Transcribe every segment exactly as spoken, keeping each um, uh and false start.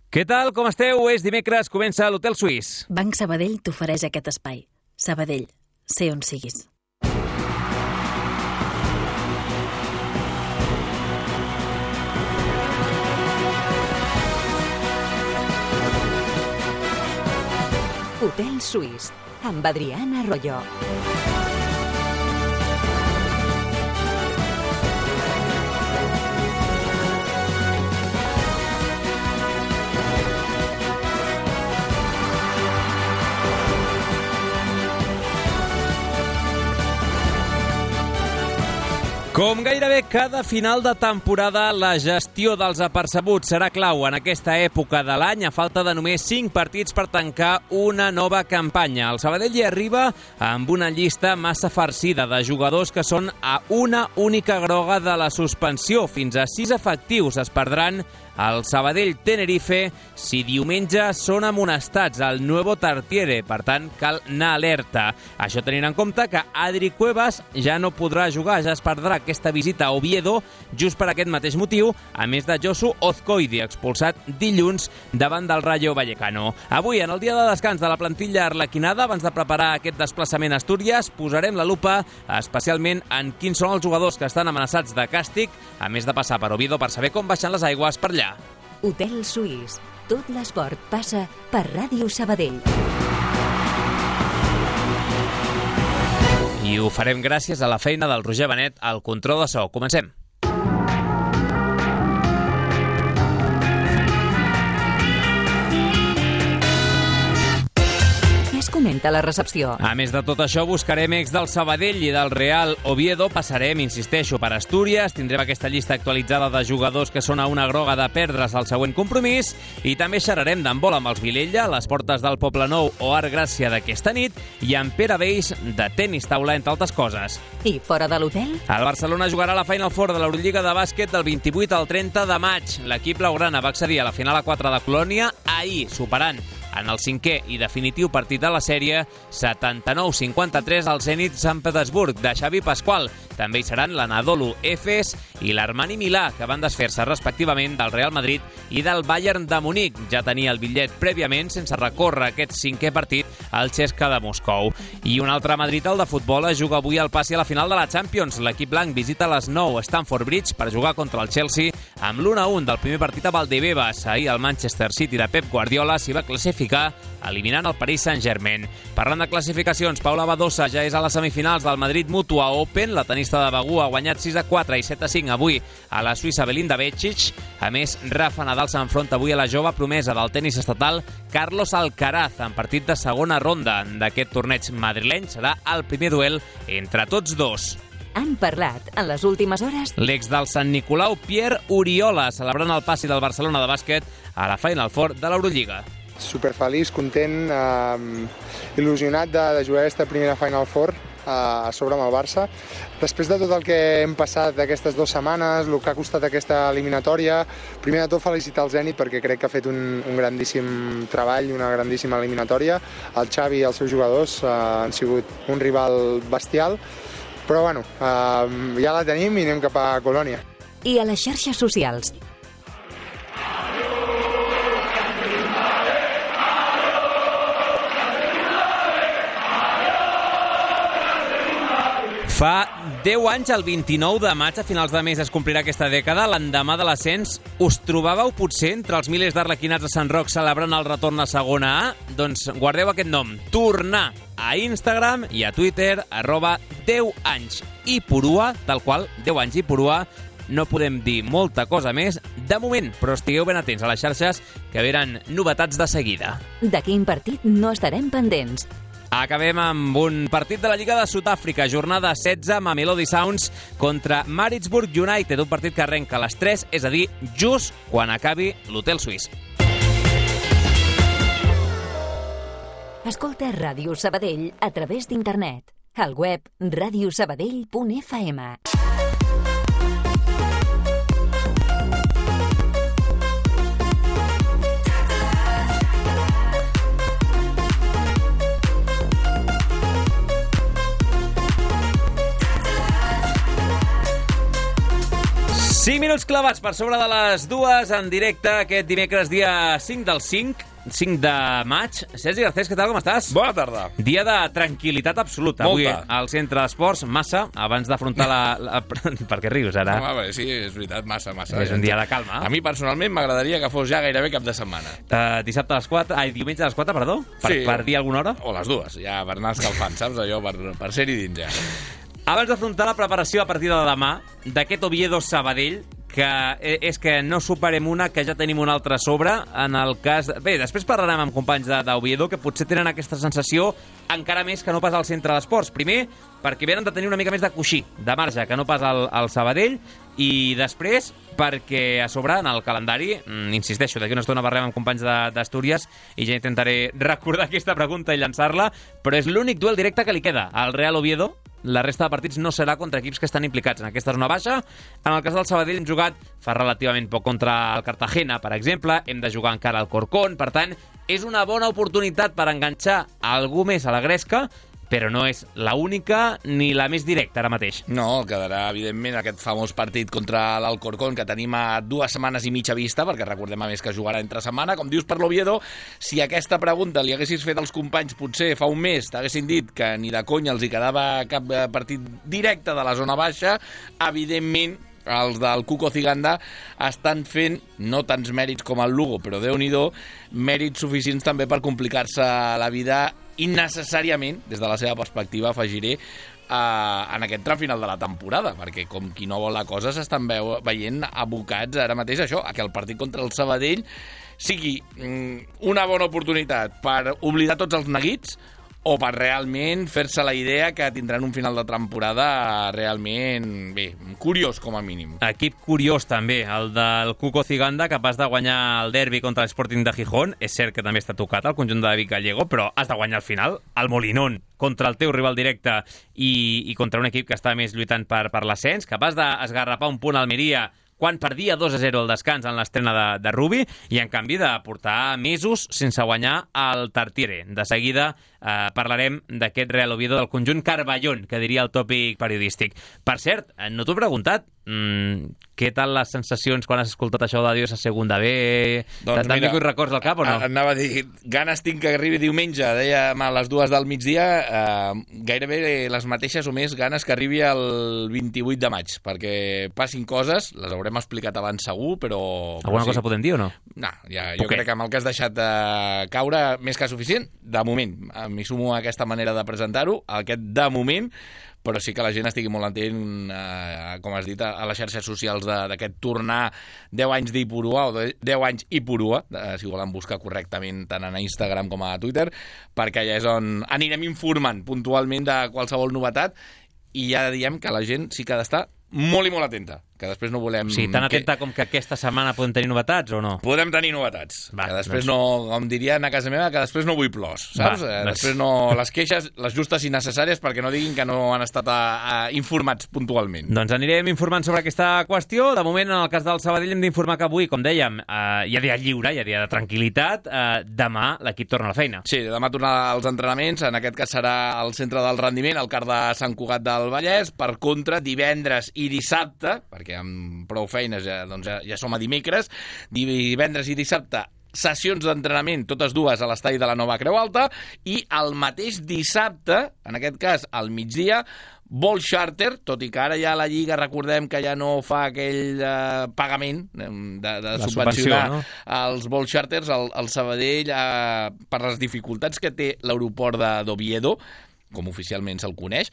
Què tal, com esteu? És dimecres, comença l'Hotel Suís. Banc Sabadell t'ofereix aquest espai. Sabadell, sé on siguis. Hotel Suís, amb Adriana Arroyo. Com gairebé cada final de temporada, la gestió dels apercebuts serà clau en aquesta època de l'any, a falta de només cinc partits per tancar una nova campanya. El Sabadell hi arriba amb una llista massa farcida de jugadors que són a una única groga de la suspensió. Fins a sis efectius es perdran al Sabadell-Tenerife si diumenge són amonestats al Nuevo Tartiere. Per tant, cal anar alerta. Això tenint en compte que Adri Cuevas ja no podrà jugar, ja es perdrà aquesta visita a Oviedo just per aquest mateix motiu, a més de Josu Ozcoidi, expulsat dilluns davant del Rayo Vallecano. Avui, en el dia de descans de la plantilla arlequinada, abans de preparar aquest desplaçament a Astúries, posarem la lupa especialment en quins són els jugadors que estan amenaçats de càstig, a més de passar per Oviedo per saber com baixen les aigües per allà. Hotel Suís. Tot l'esport passa per Ràdio Sabadell. I ho farem gràcies a la feina del Roger Benet al control de so. Comencem. Comenta la recepció. A més de tot això, buscarem ex del Sabadell i del Real Oviedo. Passarem, insisteixo, per Astúries. Tindrem aquesta llista actualitzada de jugadors que són a una groga de perdre's al següent compromís. I també xerrarem d'handbol amb els Vilella, les portes del Poblenou o Art Gràcia d'aquesta nit, i amb Pere Beix de tenis taula, entre altres coses. I fora de l'hotel? El Barcelona jugarà la Final Four de l'Eurolliga de bàsquet del vint-i-vuit al trenta de maig. L'equip blaugrana va accedir a la final a quatre de Colònia ahir, superant en el cinquè i definitiu partit de la sèrie setanta-nou cinquanta-tres al Zenit Sant Petersburg de Xavi Pasqual. També hi seran l'Anadolu Efes i l'Armani Milà, que van desfer-se respectivament del Real Madrid i del Bayern de Munic. Ja tenia el bitllet prèviament sense recórrer aquest cinquè partit al C S K A de Moscou. I un altre Madrid, el de futbol, es juga avui al passi a la final de la Champions. L'equip blanc visita a les nou Stamford Bridge per jugar contra el Chelsea amb l'u a un del primer partit a Valdebebas. Ahir el Manchester City de Pep Guardiola s'hi va classificar eliminant el Paris Saint-Germain. Parlant de classificacions, Paula Badosa ja és a les semifinals del Madrid Mutua Open. La tenista de Begú ha guanyat sis a quatre i set a cinc avui a la suïssa Belinda Bencic. A més, Rafa Nadal s'enfronta avui a la jove promesa del tenis estatal Carlos Alcaraz en partit de segona ronda d'aquest torneig madrileny. Serà el primer duel entre tots dos. Han parlat en les últimes hores l'ex del Sant Nicolau, Pierre Oriola, celebrant el passi del Barcelona de bàsquet a la Final Four de l'Eurolliga. Superfeliç, content, eh, il·lusionat de, de jugar aquesta primera Final Four eh, a sobre amb el Barça. Després de tot el que hem passat aquestes dues setmanes, el que ha costat aquesta eliminatòria, primer de tot felicitar el Zenit perquè crec que ha fet un, un grandíssim treball, una grandíssima eliminatòria. El Xavi i els seus jugadors eh, han sigut un rival bestial, però bueno, eh, ja la tenim i anem cap a Colònia. I a les xarxes socials. Fa deu anys, el vint-i-nou de maig, a finals de mes es complirà aquesta dècada, l'endemà de l'ascens. Us trobàveu potser entre els milers d'arlequinats de Sant Roc celebrant el retorn a segona A? Doncs guardeu aquest nom, tornar, a Instagram i a Twitter, arroba deu anys i Purua, tal qual, deu anys i Purua. No podem dir molta cosa més de moment, però estigueu ben atents a les xarxes que venen novetats de seguida. De quin partit no estarem pendents? Acabem amb un partit de la Lliga de Sud-àfrica, jornada setze, amb Mamelodi Sounds contra Maritzburg United, un partit que arrenca a les tres, és a dir, just quan acabi l'Hotel Suís. Escolta Ràdio Sabadell a través d'internet, al web radiosabadell punt f m. cinc minuts clavats per sobre de les dues en directe aquest dimecres, dia cinc del cinc, cinc de maig. Sergi Garcés, què tal, com estàs? Bona tarda. Dia de tranquil·litat absoluta. Molta. Avui al centre d'esports, massa, abans d'afrontar la... la... Per què rius, ara? No, bé, sí, és veritat, massa, massa. És un dia de calma. A mi, personalment, m'agradaria que fos ja gairebé cap de setmana. Uh, dissabte a les quatre... Ai, diumenge a les quatre, perdó? Per, Sí. per dir alguna hora? O les dues, ja per anar escalfant, saps? Allò per, per ser-hi dins, ja. Abans d'afrontar la preparació a partir de demà d'aquest Oviedo Sabadell, que és que no superem una, que ja tenim una altra a sobre, en el cas... Bé, després parlarem amb companys d'Oviedo que potser tenen aquesta sensació encara més que no pas al centre d'esports. Primer, perquè venen de tenir una mica més de coixí, de marge, que no pas al, al Sabadell, i després perquè a sobre en el calendari, mm, insisteixo, d'aquí una estona parlem amb companys d'Astúries i ja intentaré recordar aquesta pregunta i llançar-la, però és l'únic duel directe que li queda al Real Oviedo. La resta de partits no serà contra equips que estan implicats en aquesta zona baixa. En el cas del Sabadell hem jugat fa relativament poc contra el Cartagena, per exemple. Hem de jugar encara al Corcón. Per tant, és una bona oportunitat per enganxar algú més a la gresca, però no és la única ni la més directa ara mateix. No, quedarà, evidentment, aquest famós partit contra l'Alcorcón que tenim a dues setmanes i mitja vista, perquè recordem a més que jugarà entre setmana. Com dius per l'Oviedo, si aquesta pregunta li haguessis fet als companys potser fa un mes, t'haguessin dit que ni de conya els hi quedava cap partit directe de la zona baixa, evidentment els del Cuco Ciganda estan fent no tants mèrits com el Lugo, però Déu-n'hi-do, mèrits suficients també per complicar-se la vida innecessàriament, des de la seva perspectiva, afegiré, eh, en aquest tram final de la temporada, perquè com qui no vol la cosa s'estan veient abocats ara mateix això, a que el partit contra el Sabadell sigui mm, una bona oportunitat per oblidar tots els neguits o per realment fer-se la idea que tindran un final de temporada realment, bé, curiós com a mínim. Equip curiós també, el del Cuco Ciganda, capaç de guanyar el derbi contra l'Sporting de Gijón. És cert que també està tocat el conjunt de David Gallego, però has de guanyar al final el Molinón contra el teu rival directe i, i contra un equip que està més lluitant per, per l'ascens, capaç d'esgarrapar un punt a Almeria quan perdia dos a zero el descans en l'estrena de, de Rubi, i en canvi de portar mesos sense guanyar el Tartiere. De seguida eh, parlarem d'aquest Real Oviedo del conjunt Carballón, que diria el tòpic periodístic. Per cert, no t'ho he preguntat, mm, què tal les sensacions quan has escoltat això de Dios a Segunda B? Doncs T'han vingut records al cap o no? Anava a dir, ganes tinc que arribi diumenge, dèiem a les dues del migdia, eh, gairebé les mateixes o més ganes que arribi el vint-i-vuit de maig, perquè passin coses, les haurem explicat abans segur, però... Alguna però sí. cosa podem dir o no? No, ja, jo Okay. crec que amb el que has deixat de caure, més que suficient, de moment. M'hi sumo a aquesta manera de presentar-ho, aquest de moment, però sí que la gent estigui molt atent, eh, com has dit, a, a les xarxes socials d'aquest tornar deu anys d'Ipurua, o deu anys Ipurua, eh, si volen buscar correctament tant a Instagram com a Twitter, perquè allà és on anirem informant puntualment de qualsevol novetat, i ja diem que la gent sí que ha d'estar molt i molt atenta, que després no volem... Sí, tan atenta que... com que aquesta setmana podem tenir novetats o no? Podem tenir novetats, Va, que després doncs... no, com dirien a casa meva, que després no vull plors, saps? Va, eh, doncs... Després no... Les queixes, les justes i necessàries, perquè no diguin que no han estat a, a informats puntualment. Doncs anirem informant sobre aquesta qüestió. De moment, en el cas del Sabadell, hem d'informar que avui, com dèiem, eh, hi ha dia lliure, hi ha dia de tranquil·litat. Eh, demà l'equip torna a la feina. Sí, demà tornar als entrenaments, en aquest cas serà al centre del rendiment, al car de Sant Cugat del Vallès. Per contra, divendres i dissabte, perquè amb prou feines ja, doncs ja, ja som a dimecres, divendres i dissabte sessions d'entrenament, totes dues a l'estadi de la Nova Creu Alta, i el mateix dissabte, en aquest cas al migdia, vol charter, tot i que ara ja la Lliga, recordem que ja no fa aquell eh, pagament de, de subvencionar no? els vols charters, el, el Sabadell, eh, per les dificultats que té l'aeroport d'Oviedo, com oficialment se'l coneix,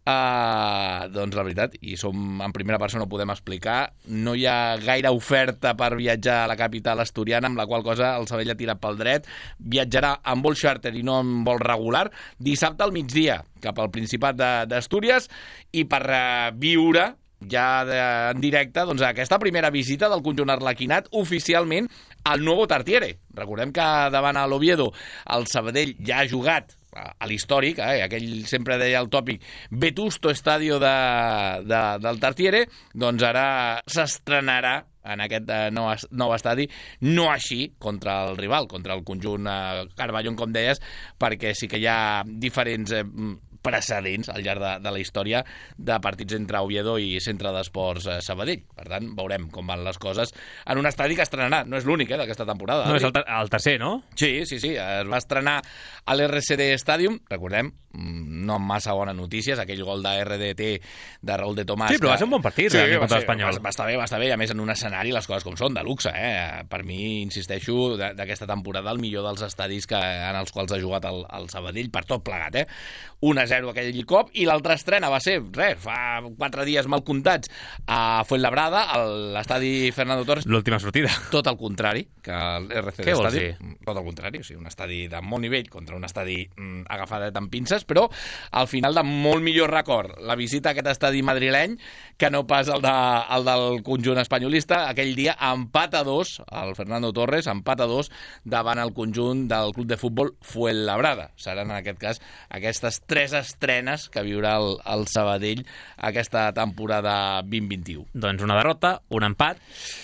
eh, doncs la veritat, i som en primera persona ho podem explicar, no hi ha gaire oferta per viatjar a la capital asturiana, amb la qual cosa el Sabadell ha tirat pel dret, viatjarà amb vol charter i no amb vol regular, dissabte al migdia, cap al Principat d'Astúries, i per eh, viure ja de, en directe doncs, aquesta primera visita del conjunt arlequinat oficialment al Nuevo Tartiere. Recordem que davant a l'Oviedo el Sabadell ja ha jugat a l'històric, eh? Aquell sempre deia el tòpic Vetusto Estadio de, de, del Tartiere, doncs ara s'estrenarà en aquest eh, nou, nou estadi, no així contra el rival, contra el conjunt eh, Carballón, com deies, perquè sí que hi ha diferents eh, precedents al llarg de, de la història de partits entre Oviedo i Centre d'Esports eh, Sabadell. Per tant, veurem com van les coses en un estadi que estrenarà. No és l'únic eh, d'aquesta temporada. No, és el, ter el tercer, no? Sí, sí, sí. Es va estrenar a l'R C D Stadium, recordem, no amb massa bones notícies, aquell gol de R D T de Raúl de Tomàs. Sí, però va ser un bon partit, sí, realment, contra ser, l'Espanyol. Va, va estar bé, va estar bé, i a més en un escenari les coses com són, de luxe, eh? Per mi, insisteixo, d'aquesta temporada el millor dels estadis que, en els quals ha jugat el, el Sabadell, per tot plegat, eh? un a zero aquell cop, i l'altra estrena va ser, res, fa quatre dies mal comptats, a Fuenlabrada, a l'estadi Fernando Torres. L'última sortida. Tot el contrari que l'R C D Stadium. Tot el contrari, o sigui, un estadi de molt nivell contra un estadi mm, agafadet amb pinces, però al final de molt millor record la visita a aquest estadi madrileny que no pas el, de, el del conjunt espanyolista. Aquell dia empat a dos, el Fernando Torres, empat a dos davant el conjunt del club de futbol Fuenlabrada. Seran en aquest cas aquestes tres estrenes que viurà el, el Sabadell aquesta temporada vint vint-vint-un. Doncs una derrota, un empat.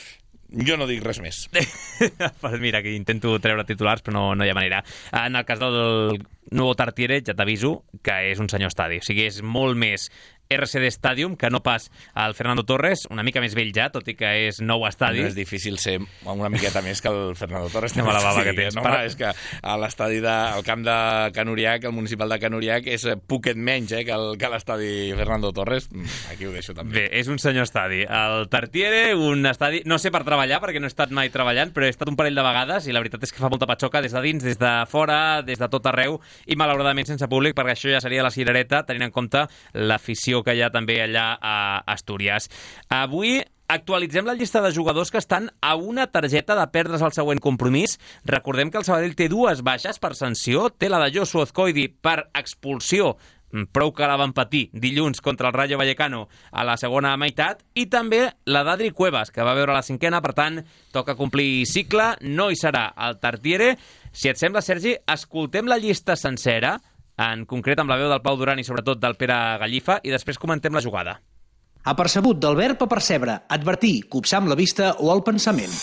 Jo no dic res més. Pues mira, que intento treure titulars, però no, no hi ha manera. En el cas del Nuevo Tartiere, ja t'aviso que és un senyor estadi. O sigui, és molt més R C D Stadium que no pas el Fernando Torres, una mica més vell ja, tot i que és nou estadi. No és difícil ser una miqueta més que el Fernando Torres. No me la bava que tens. No, per... és que a l'estadi de, al camp de Can Uriac, el municipal de Can Uriac, és poquet menys eh, que, el, que l'estadi Fernando Torres. Aquí ho deixo també. Bé, és un senyor estadi. El Tartiere, un estadi, no sé per treballar, perquè no he estat mai treballant, però he estat un parell de vegades i la veritat és que fa molta patxoca des de dins, des de fora, des de tot arreu, i malauradament sense públic, perquè això ja seria la cirereta, tenint en compte l'afició que hi ha també allà a Astúries. Avui actualitzem la llista de jugadors que estan a una targeta de perdre's el següent compromís. Recordem que el Sabadell té dues baixes per sanció. Té la de Josu Azcoidi per expulsió, prou que la van patir dilluns contra el Rayo Vallecano a la segona meitat, i també la d'Adri Cuevas, que va veure la cinquena, per tant, toca complir cicle, no hi serà el Tartiere. Si et sembla, Sergi, escoltem la llista sencera, en concret amb la veu del Pau Duran i sobretot del Pere Gallifa, i després comentem la jugada. Apercebut del verb a percebre, advertir, copsar amb la vista o el pensament.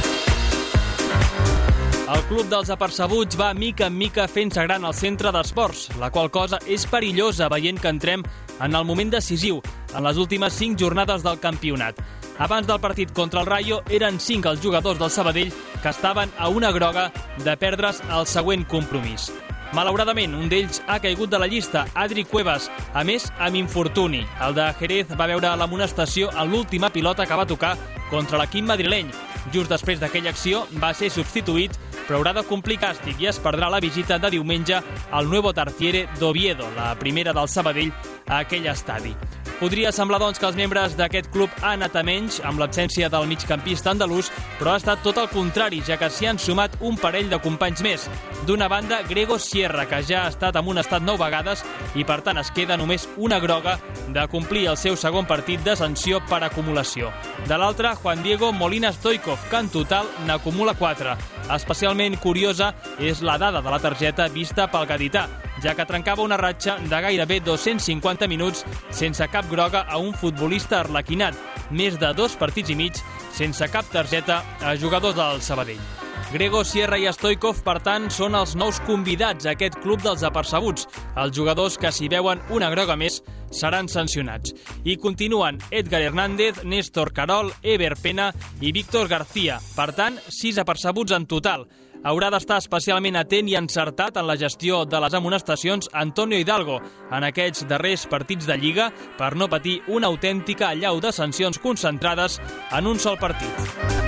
El club dels apercebuts va mica en mica fent-se gran al centre d'esports, la qual cosa és perillosa veient que entrem en el moment decisiu, en les últimes cinc jornades del campionat. Abans del partit contra el Rayo eren cinc els jugadors del Sabadell que estaven a una groga de perdre's el següent compromís. Malauradament, un d'ells ha caigut de la llista, Adri Cuevas, a més amb infortuni. El de Jerez va veure l'amonestació en l'última pilota que va tocar contra l'equip madrileny. Just després d'aquella acció va ser substituït, però haurà de complir càstig i es perdrà la visita de diumenge al Nuevo Tartiere d'Oviedo, la primera del Sabadell a aquell estadi. Podria semblar, doncs, que els membres d'aquest club han anat a menys amb l'absència del migcampista andalús, però ha estat tot el contrari, ja que s'hi han sumat un parell de companys més. D'una banda, Grego Sierra, que ja ha estat en un estat nou vegades i, per tant, es queda només una groga de complir el seu segon partit de sanció per acumulació. De l'altra, Juan Diego Molina Stoikov, que en total n'acumula quatre. Especialment curiosa és la dada de la targeta vista pel gadità, ja que trencava una ratxa de gairebé dos-cents cinquanta minuts sense cap groga a un futbolista arlequinat, més de dos partits i mig sense cap targeta a jugadors del Sabadell. Grego Sierra i Stoikov, per tant, són els nous convidats a aquest club dels apercebuts. Els jugadors que s'hi veuen una groga més seran sancionats. I continuen Edgar Hernández, Néstor Carol, Eber Pena i Víctor García. Per tant, sis apercebuts en total. Haurà d'estar especialment atent i encertat en la gestió de les amonestacions Antonio Hidalgo en aquests darrers partits de Lliga per no patir una autèntica allau de sancions concentrades en un sol partit.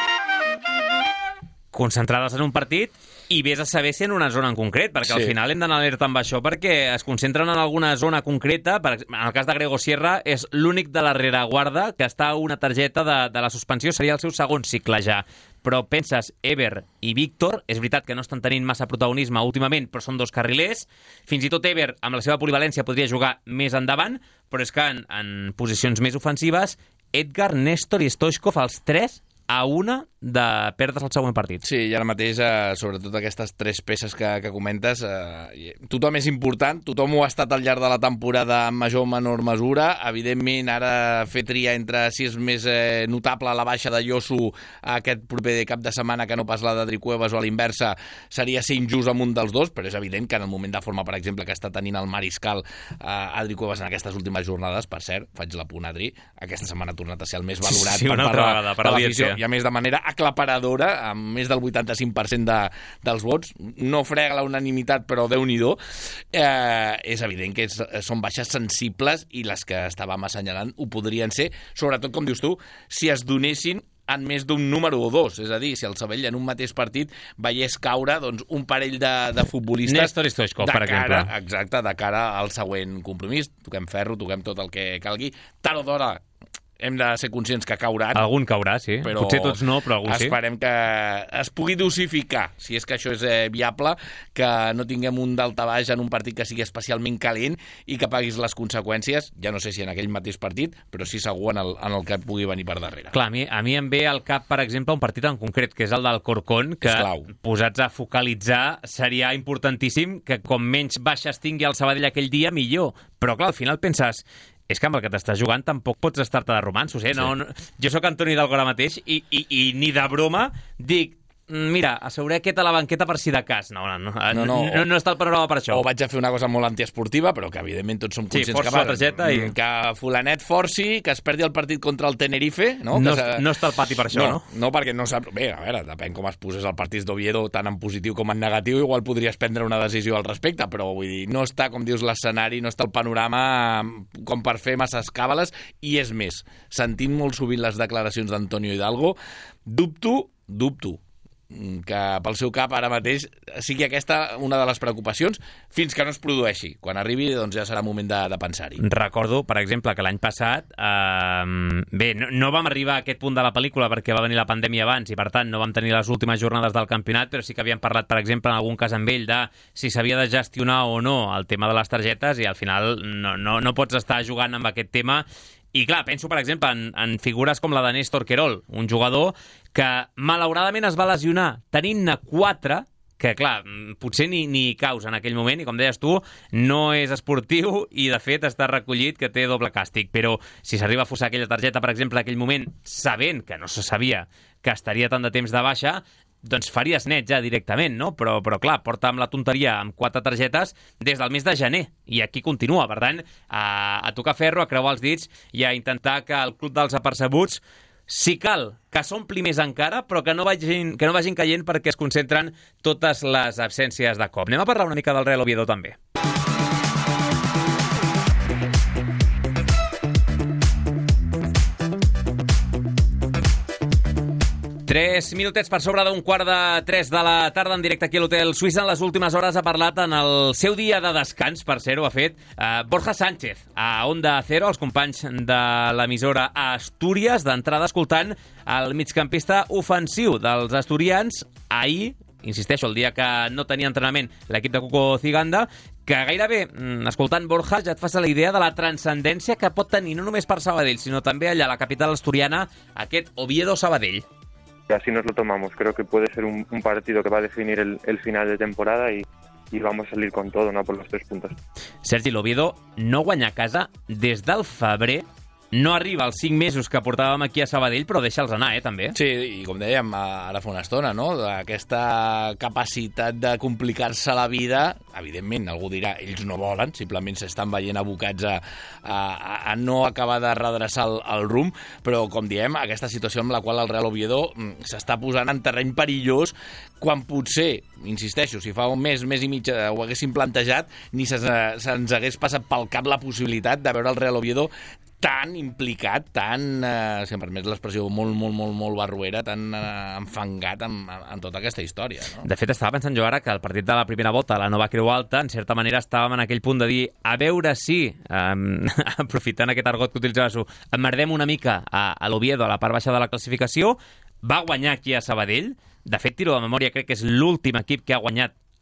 Concentrades en un partit i vés a saber si en una zona en concret, perquè sí. Al final hem d'anar alerta amb això perquè es concentren en alguna zona concreta. Per, en el cas de Grego Sierra és l'únic de la rereguarda que està a una targeta de, de la suspensió, seria el seu segon cicle ja. Però penses, Eber i Víctor, és veritat que no estan tenint massa protagonisme últimament, però són dos carrilers. Fins i tot Eber, amb la seva polivalència, podria jugar més endavant, però és que en, en posicions més ofensives, Edgar, Néstor i Stoichkov, els tres, a una de perdre's el següent partit. Sí, i ara mateix, eh, sobretot aquestes tres peces que, que comentes, eh, tothom és important, tothom ho ha estat al llarg de la temporada en major o menor mesura. Evidentment, ara fer triar entre si és més eh, notable la baixa de Yosu aquest proper cap de setmana que no pas la d'Adri Cuevas o a l'inversa seria ser injust amb un dels dos, però és evident que en el moment de forma, per exemple, que està tenint el Mariscal eh, Adri Cuevas en aquestes últimes jornades, per cert, faig la punt, Adri, aquesta setmana ha tornat a ser el més valorat sí, per una part altra vegada, per de l'afició, i a més de manera aclaparadora, amb més del vuitanta-cinc per cent de, dels vots. No frega la unanimitat, però Déu-n'hi-do. Eh, és evident que és, són baixes sensibles i les que estàvem assenyalant ho podrien ser, sobretot, com dius tu, si es donessin en més d'un número o dos, és a dir, si el Sabadell en un mateix partit veiés caure doncs, un parell de, de futbolistes Néstor Stoichkov, per cara, exemple. Exacte, de cara al següent compromís. Toquem ferro, toquem tot el que calgui. Tard o d'hora hem de ser conscients que cauran. Algun caurà, sí. Però potser tots no, però algun sí. Esperem que es pugui dosificar, si és que això és eh, viable, que no tinguem un daltabaix en un partit que sigui especialment calent i que paguis les conseqüències, ja no sé si en aquell mateix partit, però sí segur en el, en el que pugui venir per darrere. Clar, a mi, a mi em ve al cap, per exemple, un partit en concret, que és el del Corcón, que posats a focalitzar seria importantíssim que com menys baixes tingui el Sabadell aquell dia, millor. Però clar, al final penses, és que amb el que t'estàs jugant tampoc pots estar-te de romanços, eh? No, no, jo sóc Antoni Hidalgo ara mateix i, i, i ni de broma dic, mira, asseuré aquest a la banqueta per si de cas. No, no, no, no, no, no, no està el panorama per això. O vaig a fer una cosa molt antiesportiva, però que evidentment tots som conscients sí, que, la targeta i... que fulanet forci, que es perdi el partit contra el Tenerife. No, no, que no està al pati per això, no? No, no perquè no sap... Bé, a veure, depèn com es posés el partit d'Oviedo, tant en positiu com en negatiu, igual podries prendre una decisió al respecte, però vull dir, no està, com dius, l'escenari, no està el panorama com per fer masses càbales, i és més, sentint molt sovint les declaracions d'Antonio Hidalgo, dubto, dubto, que pel seu cap ara mateix sigui aquesta una de les preocupacions fins que no es produeixi. Quan arribi doncs ja serà moment de, de pensar-hi. Recordo, per exemple, que l'any passat eh, bé, no, no vam arribar a aquest punt de la pel·lícula perquè va venir la pandèmia abans i per tant no vam tenir les últimes jornades del campionat, però sí que havíem parlat, per exemple, en algun cas amb ell de si s'havia de gestionar o no el tema de les targetes i al final no, no, no pots estar jugant amb aquest tema. I clar, penso, per exemple, en, en figures com la de Néstor Querol, un jugador que malauradament es va lesionar tenint-ne quatre, que clar, potser ni, ni causa en aquell moment, i com deies tu, no és esportiu i de fet està recollit que té doble càstig. Però si s'arriba a forçar aquella targeta, per exemple, en aquell moment, sabent que no se sabia que estaria tant de temps de baixa, doncs faries net ja directament, no? Però, però clar, porta amb la tonteria amb quatre targetes des del mes de gener, i aquí continua. Per tant, a, a tocar ferro, a creuar els dits i a intentar que el club dels apercebuts, si cal, que s'ompli més encara, però que no vagin, que no vagin caient perquè es concentren totes les absències de cop. Anem a parlar una mica del Real Oviedo també. Tres minutets per sobre d'un quart de tres de la tarda en directe aquí a l'Hotel Suïssa. En les últimes hores ha parlat en el seu dia de descans, per ser, ho ha fet eh, Borja Sánchez a Onda Cero, els companys de l'emissora a Astúries, d'entrada escoltant el migcampista ofensiu dels asturians ahir, insisteixo, el dia que no tenia entrenament l'equip de Cuco Ciganda, que gairebé, escoltant Borja, ja et fas la idea de la transcendència que pot tenir no només per Sabadell, sinó també allà a la capital asturiana, aquest Oviedo-Sabadell. Así nos lo tomamos. Creo que puede ser un, un partido que va a definir el, el final de temporada y, y vamos a salir con todo, ¿no? Por los tres puntos. Sergi, l'Oviedo no guanya a casa des del febrer. No arriba als cinc mesos que portàvem aquí a Sabadell, però deixa'ls anar, eh, també. Sí, i com dèiem ara fa una estona, no? Aquesta capacitat de complicar-se la vida, evidentment, algú dirà, ells no volen, simplement s'estan veient abocats a, a, a no acabar de redreçar el, el rumb, però, com diem, aquesta situació amb la qual el Real Oviedo s'està posant en terreny perillós, quan potser, insisteixo, si fa un mes, mes i mig ho haguéssim plantejat, ni se'ns se hagués passat pel cap la possibilitat de veure el Real Oviedo tan implicat, tan, eh, si em permet l'expressió, molt, molt, molt, molt barruera, tan eh, enfangat en, en tota aquesta història, no? De fet, estava pensant jo ara que el partit de la primera volta, la Nova Creu Alta, en certa manera estàvem en aquell punt de dir, a veure si, eh, aprofitant aquest argot que utilitzava su, emmerdem una mica a, a l'Oviedo, a la part baixa de la classificació, va guanyar aquí a Sabadell. De fet, tiro de memòria, crec que és l'últim equip que ha guanyat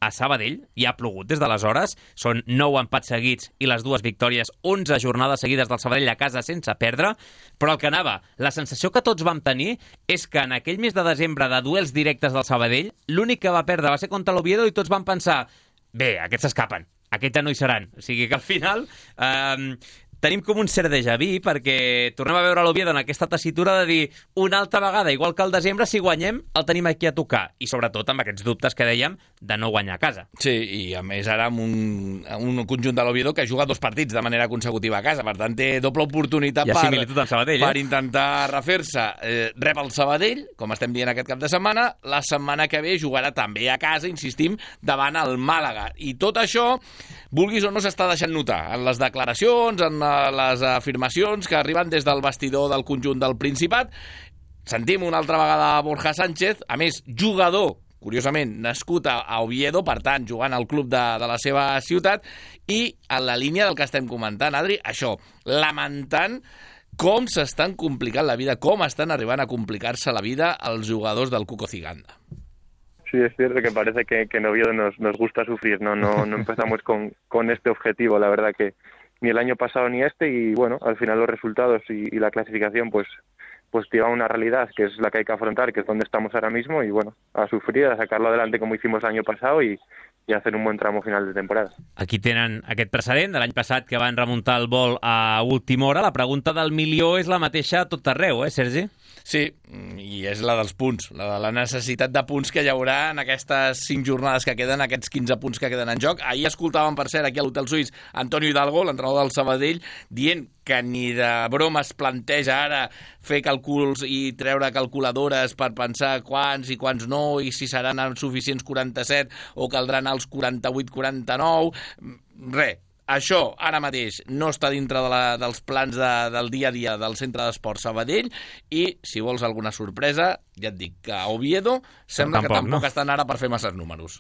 a Sabadell, i ha plogut des d'aleshores, són nou empats seguits i les dues victòries, onze jornades seguides del Sabadell a casa sense perdre, però el que anava, la sensació que tots vam tenir és que en aquell mes de desembre de duels directes del Sabadell, l'únic que va perdre va ser contra l'Oviedo i tots vam pensar, bé, aquests s'escapen, aquests ja no hi seran. O sigui que al final eh, tenim com un cert déjà vu perquè tornem a veure l'Oviedo en aquesta tessitura de dir una altra vegada, igual que al desembre, si guanyem, el tenim aquí a tocar. I sobretot amb aquests dubtes que dèiem de no guanyar a casa. Sí, i a més ara amb un, un conjunt de l'Oviedo que juga dos partits de manera consecutiva a casa. Per tant, té doble oportunitat per, Sabadell, per eh? intentar refer-se. Eh, rep el Sabadell, com estem dient aquest cap de setmana. La setmana que ve jugarà també a casa, insistim, davant el Màlaga. I tot això, vulguis o no, s'està deixant notar en les declaracions, en les afirmacions que arriben des del vestidor del conjunt del Principat. Sentim una altra vegada a Borja Sánchez, a més, jugador, curiosament, nascut a Oviedo, per tant, jugant al club de, de la seva ciutat, i en la línia del que estem comentant, Adri, això, lamentant com s'estan complicant la vida, com estan arribant a complicar-se la vida els jugadors del Cuco Ciganda. Sí, es cierto que parece que, que en Oviedo nos, nos gusta sufrir, ¿no? No, no empezamos con, con este objetivo, la verdad que ni el año pasado ni este, y bueno, al final los resultados y, y la clasificación pues pues lleva una realidad que es la que hay que afrontar, que es donde estamos ahora mismo, y bueno, a sufrir, a sacarlo adelante como hicimos el año pasado y, i a fer un bon tramo final de temporada. Aquí tenen aquest precedent de l'any passat que van remuntar el vol a última hora. La pregunta del milió és la mateixa a tot arreu, eh, Sergi? Sí, i és la dels punts, la de la necessitat de punts que hi haurà en aquestes cinc jornades que queden, aquests quinze punts que queden en joc. Ahir escoltàvem, per cert, aquí a l'Hotel Suís, Antonio Hidalgo, l'entrenador del Sabadell, dient que ni de broma es planteja ara fer càlculs i treure calculadores per pensar quants i quants no, i si seran suficients quaranta-set o caldran els quaranta-vuit quaranta-nou. Res. Això, ara mateix, no està dintre de la, dels plans de, del dia a dia del Centre d'Esport Sabadell, i, si vols alguna sorpresa, ja et dic que a Oviedo sembla tampoc, que tampoc no estan ara per fer masses números.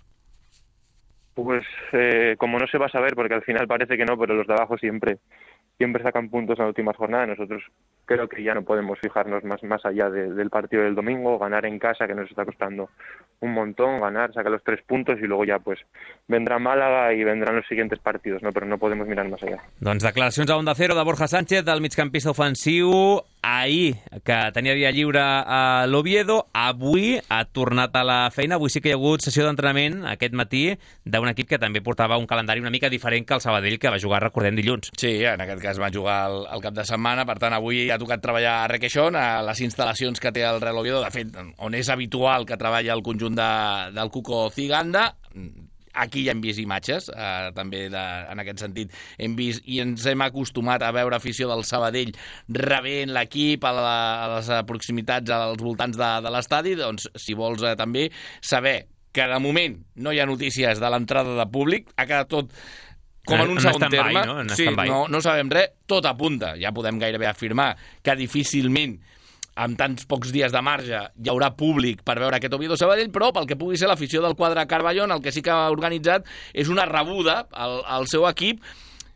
Pues eh, como no se va a saber, porque al final parece que no, pero los de abajo siempre siempre sacan puntos en la última jornada. Nosotros creo que ya no podemos fijarnos más, más allá de, del partido del domingo, ganar en casa, que nos está costando un montón, ganar, sacar los tres puntos, y luego ya pues vendrá Málaga y vendrán los siguientes partidos, ¿no? Pero no podemos mirar más allá. Doncs declaracions a Onda Cero de Borja Sánchez, del migcampista ofensiu, ahir, que tenia dia lliure a l'Oviedo, avui ha tornat a la feina. Avui sí que hi ha hagut sessió d'entrenament aquest matí d'un equip que també portava un calendari una mica diferent que el Sabadell, que va jugar, recordem, dilluns. Sí, en aquest cas va jugar el, el cap de setmana, per tant avui ha tocat treballar a Requeixón, a les instal·lacions que té el Real Oviedo, de fet, on és habitual que treballa el conjunt de, del Cuco Ciganda. Aquí ja hem vist imatges, eh, també de, en aquest sentit hem vist i ens hem acostumat a veure afició del Sabadell rebent l'equip a, la, a les proximitats, als voltants de, de l'estadi. Doncs, si vols eh, també saber que de moment no hi ha notícies de l'entrada de públic, ha quedat tot com en un segon terme. No? Sí, no, no sabem res, tot apunta. Ja podem gairebé afirmar que difícilment amb tants pocs dies de marge hi haurà públic per veure aquest Oviedo Sabadell, però pel que pugui ser l'afició del quadre Carballón, el que sí que ha organitzat és una rebuda al, al seu equip.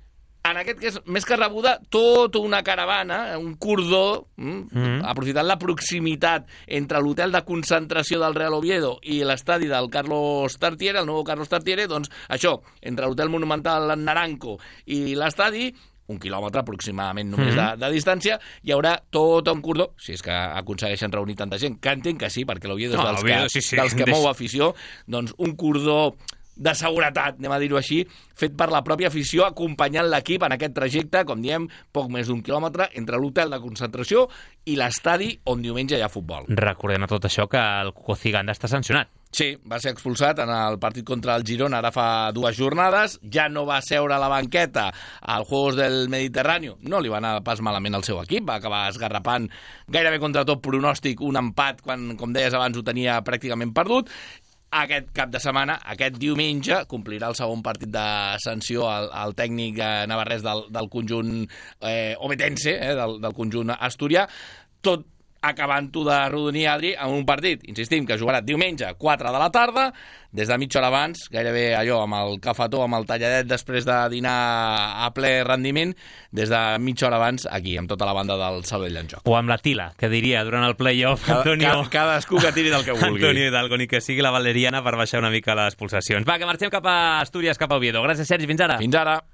En aquest cas, més que rebuda, tota una caravana, un cordó, mm, mm-hmm. aprofitant la proximitat entre l'hotel de concentració del Real Oviedo i l'estadi del Carlos Tartiere, el nou Carlos Tartiere, doncs això, entre l'hotel monumental Naranco i l'estadi, un quilòmetre aproximadament només mm-hmm. de, de distància, hi haurà tot un cordó, si és que aconsegueixen reunir tanta gent, que entenc que sí, perquè l'Oviedo és dels, no, que, sí, sí. dels que mou afició, doncs un cordó de seguretat, anem a dir-ho així, fet per la pròpia afició, acompanyant l'equip en aquest trajecte, com diem, poc més d'un quilòmetre, entre l'hotel de concentració i l'estadi on diumenge hi ha futbol. Recordem a tot això que el Cuco Ciganda està sancionat. Sí, va ser expulsat en el partit contra el Girona ara fa dues jornades, ja no va seure a la banqueta als Juegos del Mediterráneo, no li va anar pas malament al seu equip, va acabar esgarrapant gairebé contra tot pronòstic un empat quan, com deies abans, ho tenia pràcticament perdut. Aquest cap de setmana, aquest diumenge, complirà el segon partit de sanció al, al tècnic navarrès del, del conjunt eh, obetense, eh, del, del conjunt asturià. Tot acabant-ho de rodonir, Adri, en un partit, insistim, que jugarà diumenge, quatre de la tarda, des de mitja hora abans, gairebé allò, amb el cafetó, amb el talladet després de dinar a ple rendiment, des de mitja hora abans, aquí, amb tota la banda del Sabadell en joc. O amb la tila, que diria, durant el play-off, Cada, Antonio... Cada, cadascú que tiri del que vulgui. Antonio Hidalgo, ni que sigui la valeriana per baixar una mica les pulsacions. Va, que marxem cap a Astúries, cap a Oviedo. Gràcies, Sergi, fins ara. Fins ara.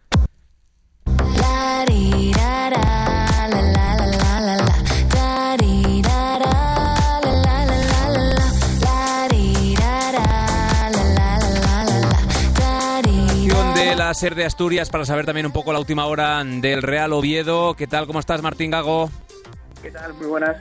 De la SER de Asturias para saber también un poco la última hora del Real Oviedo. ¿Qué tal? ¿Cómo estás, Martín Gago? ¿Qué tal? Muy buenas.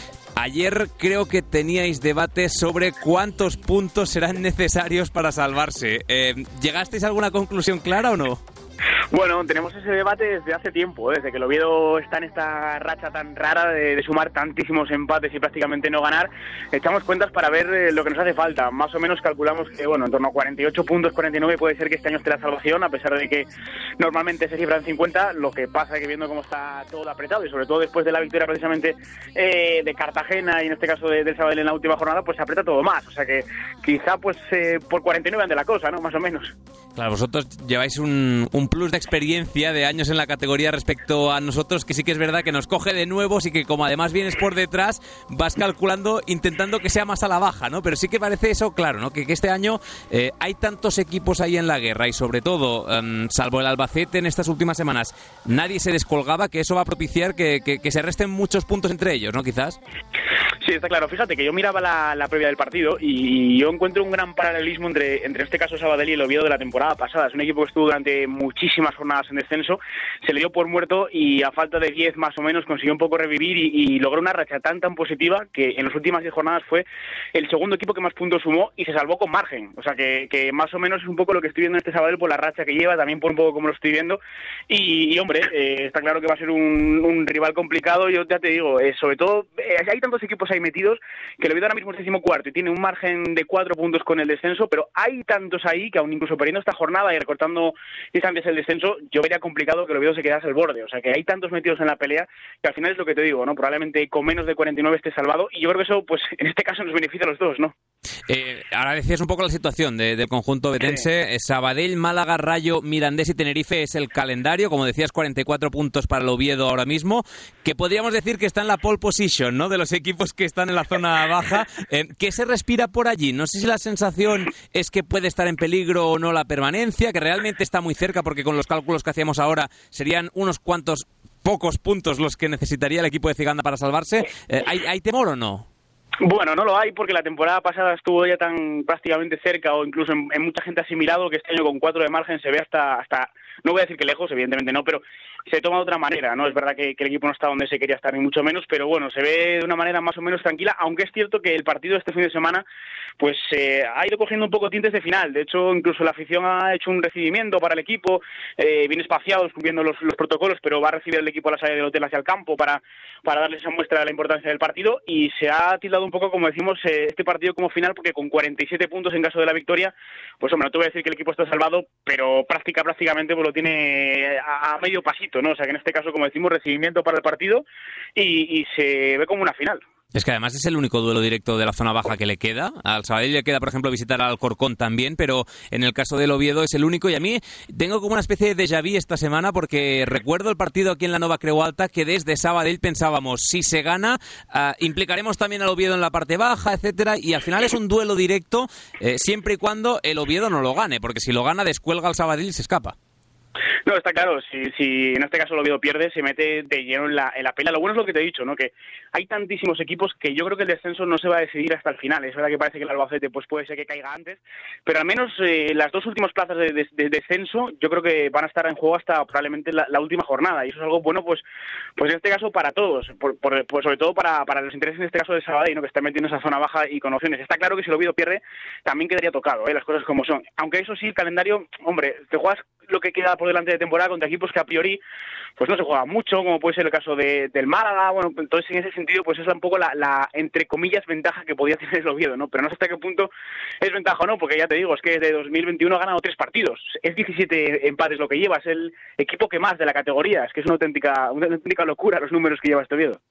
Ayer creo que teníais debate sobre cuántos puntos serán necesarios para salvarse. Eh, ¿Llegasteis a alguna conclusión clara o no? Bueno, tenemos ese debate desde hace tiempo, ¿eh? Desde que el Oviedo está en esta racha tan rara de, de sumar tantísimos empates y prácticamente no ganar. Echamos cuentas para ver eh, lo que nos hace falta. Más o menos calculamos que, bueno, en torno a cuarenta y ocho puntos, cuarenta y nueve puede ser que este año esté la salvación, a pesar de que normalmente se cifra en cincuenta. Lo que pasa es que viendo cómo está todo apretado y sobre todo después de la victoria precisamente eh, de Cartagena y en este caso de, del Sabadell en la última jornada, pues se aprieta todo más. O sea que quizá pues eh, por cuarenta y nueve ande la cosa, ¿no? Más o menos. Claro, vosotros lleváis un, un plus de experiencia de años en la categoría respecto a nosotros, que sí que es verdad que nos coge de nuevos y que como además vienes por detrás, vas calculando, intentando que sea más a la baja, ¿no? Pero sí que parece eso, claro, ¿no? Que, que este año eh, hay tantos equipos ahí en la guerra y sobre todo, um, salvo el Albacete en estas últimas semanas, nadie se descolgaba, que eso va a propiciar que, que, que se resten muchos puntos entre ellos, ¿no? Quizás. Sí, está claro. Fíjate que yo miraba la, la previa del partido y yo encuentro un gran paralelismo entre, entre este caso Sabadell y el Oviedo de la temporada pasada. Es un equipo que estuvo durante muchísimas jornadas en descenso, se le dio por muerto y a falta de diez más o menos consiguió un poco revivir y, y logró una racha tan tan positiva que en las últimas diez jornadas fue el segundo equipo que más puntos sumó y se salvó con margen. O sea que, que más o menos es un poco lo que estoy viendo en este Sabadell por la racha que lleva, también por un poco como lo estoy viendo y, y hombre, eh, está claro que va a ser un, un rival complicado. Yo ya te digo, eh, sobre todo eh, hay tantos equipos ahí metidos que el Oviedo ahora mismo es decimocuarto y tiene un margen de cuatro puntos con el descenso, pero hay tantos ahí que aún incluso perdiendo esta jornada y recortando distancias el descenso, yo vería complicado que el Oviedo se quedase al borde. O sea que hay tantos metidos en la pelea que al final es lo que te digo, ¿no? Probablemente con menos de cuarenta y nueve esté salvado y yo creo que eso, pues en este caso nos beneficia a los dos, ¿no? Eh, ahora decías un poco la situación de, del conjunto betense. Sí. Sabadell, Málaga, Rayo, Mirandés y Tenerife es el calendario. Como decías, cuarenta y cuatro puntos para el Oviedo ahora mismo, que podríamos decir que está en la pole position, ¿no? De los equipos que están en la zona baja. Eh, ¿Qué se respira por allí? No sé si la sensación es que puede estar en peligro o no la permanencia, que realmente está muy cerca, porque con los cálculos que hacíamos ahora serían unos cuantos pocos puntos los que necesitaría el equipo de Ciganda para salvarse. Eh, ¿hay, ¿Hay temor o no? Bueno, no lo hay porque la temporada pasada estuvo ya tan prácticamente cerca o incluso en, en mucha gente asimilado que este año con cuatro de margen se ve hasta, hasta no voy a decir que lejos, evidentemente no, pero se toma de otra manera, ¿no? Es verdad que, que el equipo no está donde se quería estar, ni mucho menos, pero bueno, se ve de una manera más o menos tranquila, aunque es cierto que el partido de este fin de semana pues eh, ha ido cogiendo un poco tintes de final. De hecho, incluso la afición ha hecho un recibimiento para el equipo, eh, bien espaciados, cumpliendo los, los protocolos, pero va a recibir el equipo a la salida del hotel hacia el campo para, para darle esa muestra de la importancia del partido y se ha tildado un poco, como decimos, eh, este partido como final, porque con cuarenta y siete puntos en caso de la victoria, pues hombre, no te voy a decir que el equipo está salvado, pero práctica, prácticamente pues lo tiene a, a medio pasito, ¿no? O sea que en este caso, como decimos, recibimiento para el partido y, y se ve como una final. Es que además es el único duelo directo de la zona baja que le queda. Al Sabadell le queda, por ejemplo, visitar al Alcorcón también, pero en el caso del Oviedo es el único. Y a mí tengo como una especie de déjà vu esta semana porque recuerdo el partido aquí en la Nova Creu Alta que desde Sabadell pensábamos, si se gana, uh, implicaremos también al Oviedo en la parte baja, etcétera. Y al final es un duelo directo eh, siempre y cuando el Oviedo no lo gane, porque si lo gana descuelga al Sabadell y se escapa. No, está claro, si, si en este caso el Oviedo pierde, se mete de lleno en la, en la pelea. Lo bueno es lo que te he dicho, ¿no? Que hay tantísimos equipos que yo creo que el descenso no se va a decidir hasta el final. Es verdad que parece que el Albacete pues puede ser que caiga antes, pero al menos eh, las dos últimas plazas de, de, de descenso yo creo que van a estar en juego hasta probablemente la, la última jornada, y eso es algo bueno pues pues en este caso para todos, por, por, pues sobre todo para, para los intereses en este caso de Sabadell, ¿no? Que está metiendo esa zona baja y con opciones. Está claro que si el Oviedo pierde también quedaría tocado, ¿eh? Las cosas como son. Aunque eso sí, el calendario, hombre, te juegas lo que queda por delante de temporada contra equipos que a priori pues no se juega mucho, como puede ser el caso de, del Málaga. Bueno, entonces en ese sentido pues es un poco la, la entre comillas ventaja que podía tener el Oviedo, ¿no? Pero no sé hasta qué punto es ventaja o no, porque ya te digo, es que desde dos mil veintiuno ha ganado tres partidos, es diecisiete empates lo que lleva, es el equipo que más de la categoría, es que es una auténtica, una auténtica locura los números que lleva este Oviedo.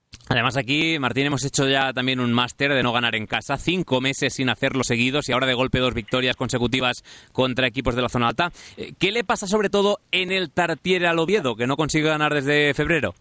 Además aquí, Martín, hemos hecho ya también un máster de no ganar en casa, cinco meses sin hacerlo seguidos y ahora de golpe dos victorias consecutivas contra equipos de la zona alta. ¿Qué le pasa sobre todo en el Tartiere al Oviedo, que no consigue ganar desde febrero?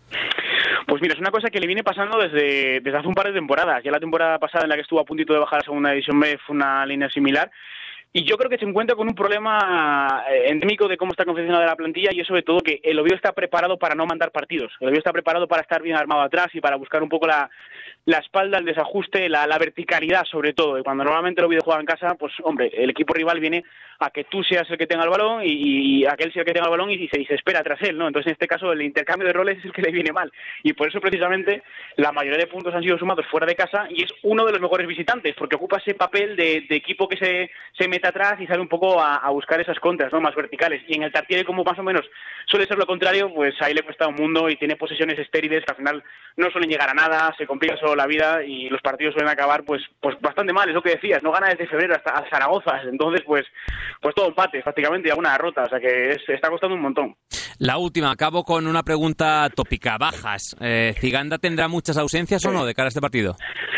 Pues mira, es una cosa que le viene pasando desde, desde hace un par de temporadas. Ya la temporada pasada en la que estuvo a puntito de bajar a segunda división B fue una línea similar. Y yo creo que se encuentra con un problema endémico de cómo está confeccionada la plantilla y es sobre todo que el Oviedo está preparado para no mandar partidos. El Oviedo está preparado para estar bien armado atrás y para buscar un poco la, la espalda, el desajuste, la, la verticalidad sobre todo. Y cuando normalmente el Oviedo juega en casa, pues hombre, el equipo rival viene a que tú seas el que tenga el balón y, y aquel sea el que tenga el balón y, y, se, y se espera tras él, ¿no? Entonces en este caso el intercambio de roles es el que le viene mal. Y por eso precisamente la mayoría de puntos han sido sumados fuera de casa y es uno de los mejores visitantes porque ocupa ese papel de, de equipo que se, se mete atrás y sale un poco a, a buscar esas contras, ¿no? Más verticales. Y en el Tartiere, como más o menos suele ser lo contrario, pues ahí le cuesta un mundo y tiene posesiones estériles que al final no suelen llegar a nada, se complica solo la vida y los partidos suelen acabar pues pues bastante mal, es lo que decías, no gana desde febrero hasta a Zaragoza, entonces pues pues todo empate prácticamente y alguna derrota, o sea que es, está costando un montón. La última, acabo con una pregunta tópica, bajas. Eh, ¿Ziganda tendrá muchas ausencias sí. o no de cara a este partido?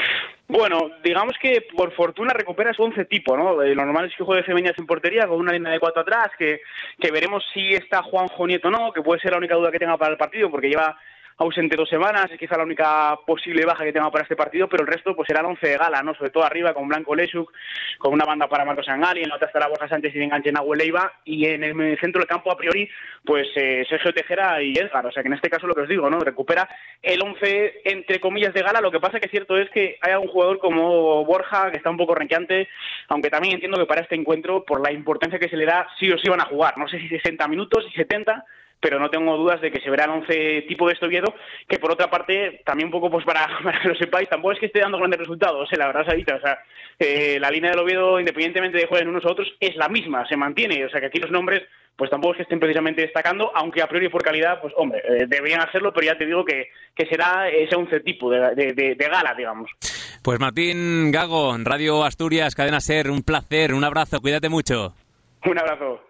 Bueno, digamos que por fortuna recupera su once tipo, ¿no? Lo normal es que juegue Femeñas en portería con una línea de cuatro atrás, que, que veremos si está Juanjo Nieto o no, que puede ser la única duda que tenga para el partido, porque lleva ausente dos semanas, es quizá la única posible baja que tenga para este partido, pero el resto pues será el once de gala, ¿no? Sobre todo arriba con Blanco Lechuk, con una banda para Marcos Angali, en la otra estará Borja Sánchez y de enganche Nahuel Leiva, y en el centro del campo a priori pues eh, Sergio Tejera y Edgar, o sea que en este caso lo que os digo, ¿no? Recupera el once entre comillas de gala, lo que pasa que cierto es que hay algún jugador como Borja que está un poco renqueante, aunque también entiendo que para este encuentro, por la importancia que se le da, sí o sí van a jugar, no sé si sesenta minutos, si setenta, pero no tengo dudas de que se verá el once tipo de este Oviedo, que por otra parte, también un poco pues para, para que lo sepáis, tampoco es que esté dando grandes resultados, eh, la verdad, Sarita, o sea, eh, la línea del Oviedo, independientemente de jueguen unos u otros, es la misma, se mantiene, o sea que aquí los nombres, pues tampoco es que estén precisamente destacando, aunque a priori por calidad, pues hombre, eh, deberían hacerlo, pero ya te digo que, que será ese once tipo de, de, de, de gala, digamos. Pues Martín Gago, Radio Asturias, Cadena SER, un placer, un abrazo, cuídate mucho. Un abrazo.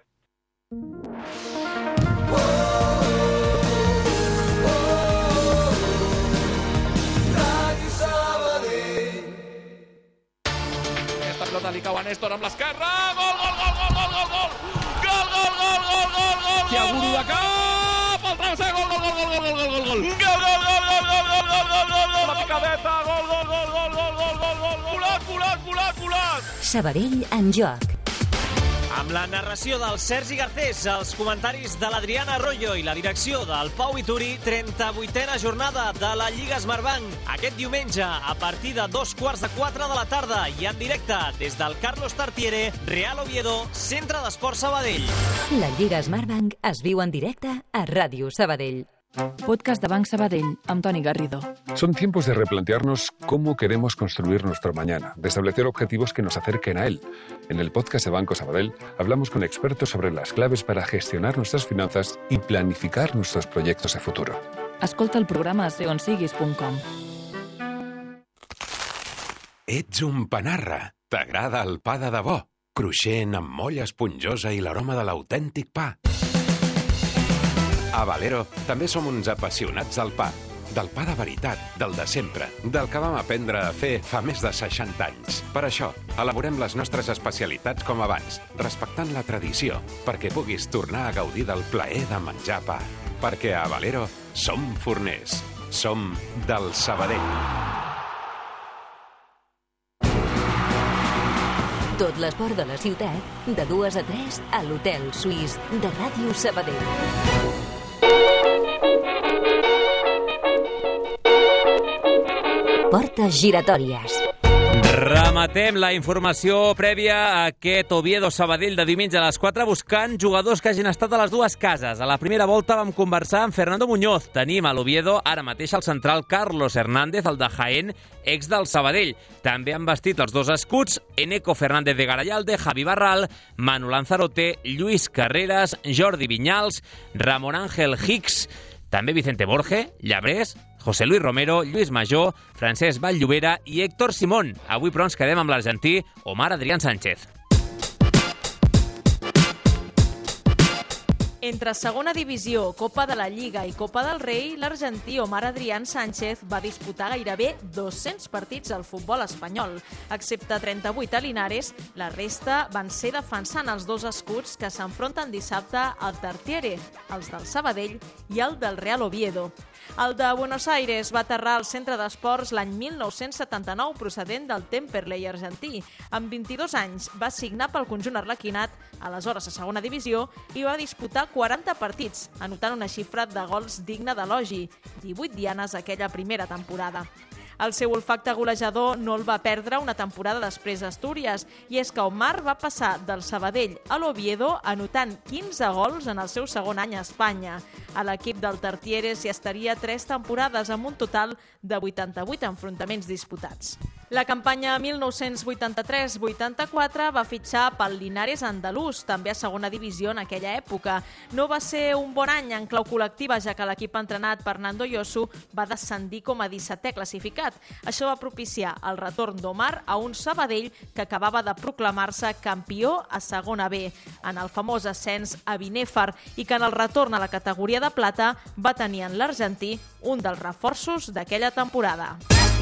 Pelota li cau a Néstor amb l'esquerra, gol, gol, gol, gol, gol, gol, gol, gol, gol, gol, gol, gol, gol, Thiago de cap, el travesser, gol, gol, gol, gol, gol, gol, gol, gol, gol, gol, gol, gol, gol, gol, gol, gol, gol, gol, gol, la picadeta, gol, gol, gol, gol, gol, gol, gol, gol, volat, volat, volat, volat. Sabadell en joc. Amb la narració del Sergi Garcés, els comentaris de l'Adriana Arroyo i la direcció del Pau Ituri, trenta-vuitena jornada de la Lliga Smartbank. Aquest diumenge, a partir de dos quarts de quatre de la tarda i en directe des del Carlos Tartiere, Real Oviedo, Centre d'Esports Sabadell. La Lliga Smartbank es viu en directe a Ràdio Sabadell. Podcast de Banc Sabadell, amb Toni Garrido. Son tiempos de replantearnos cómo queremos construir nuestro mañana, de establecer objetivos que nos acerquen a él. En el podcast de Banco Sabadell hablamos con expertos sobre las claves para gestionar nuestras finanzas y planificar nuestros proyectos a futuro. Escolta el programa a seonsiguis punt com. Ets un panarra. T'agrada el pa de debò, cruixent amb molla esponjosa i l'aroma de l'autèntic pa. A Valero també som uns apassionats del pa, del pa de veritat, del de sempre, del que vam aprendre a fer fa més de seixanta anys. Per això, elaborem les nostres especialitats com abans, respectant la tradició, perquè puguis tornar a gaudir del plaer de menjar pa. Perquè a Valero som forners, som del Sabadell. Tot l'esport de la ciutat, de dues a tres, a l'Hotel Suís de Ràdio Sabadell. Portes giratòries. Rematem la informació prèvia a aquest Oviedo Sabadell de diumenge a les quatre buscant jugadors que hagin estat a les dues cases. A la primera volta vam conversar amb Fernando Muñoz. Tenim a l'Oviedo ara mateix el central Carlos Hernández, el de Jaén, ex del Sabadell. També han vestit els dos escuts Eneco Fernández de Garayalde, Javi Barral, Manu Lanzarote, Lluís Carreras, Jordi Vinyals, Ramon Ángel Hicks, també Vicente Borge, Llabrés, José Luis Romero, Lluís Major, Francesc Vall-Llobera i Héctor Simón. Avui, però, ens quedem amb l'argentí Omar Adrián Sánchez. Entre segona divisió, Copa de la Lliga i Copa del Rei, l'argentí Omar Adrián Sánchez va disputar gairebé dos-cents partits al futbol espanyol. Excepte trenta-vuit a Linares, la resta van ser defensant els dos escuts que s'enfronten dissabte al Tartiere, els del Sabadell i el del Real Oviedo. El de Buenos Aires va aterrar al centre d'esports l'any mil nou-cents setanta-nou procedent del Temperley argentí. Amb vint-i-dos anys va signar pel conjunt arlequinat, aleshores a segona divisió, i va disputar quaranta partits, anotant una xifra de gols digna d'elogi, divuit dianes aquella primera temporada. El seu olfacte golejador no el va perdre una temporada després a Astúries, i és que Omar va passar del Sabadell a l'Oviedo anotant quinze gols en el seu segon any a Espanya. A l'equip del Tartiere s'hi estaria tres temporades amb un total de vuitanta-vuit enfrontaments disputats. La campanya mil nou-cents vuitanta-tres vuitanta-quatre va fitxar pel Linares andalús, també a segona divisió en aquella època. No va ser un bon any en clau col·lectiva, ja que l'equip entrenat per Nando Yosu va descendir com a dissetè classificat. Això va propiciar el retorn d'Omar a un Sabadell que acabava de proclamar-se campió a segona B, en el famós ascens a Binèfar, i que en el retorn a la categoria de plata va tenir en l'argentí un dels reforços d'aquella temporada.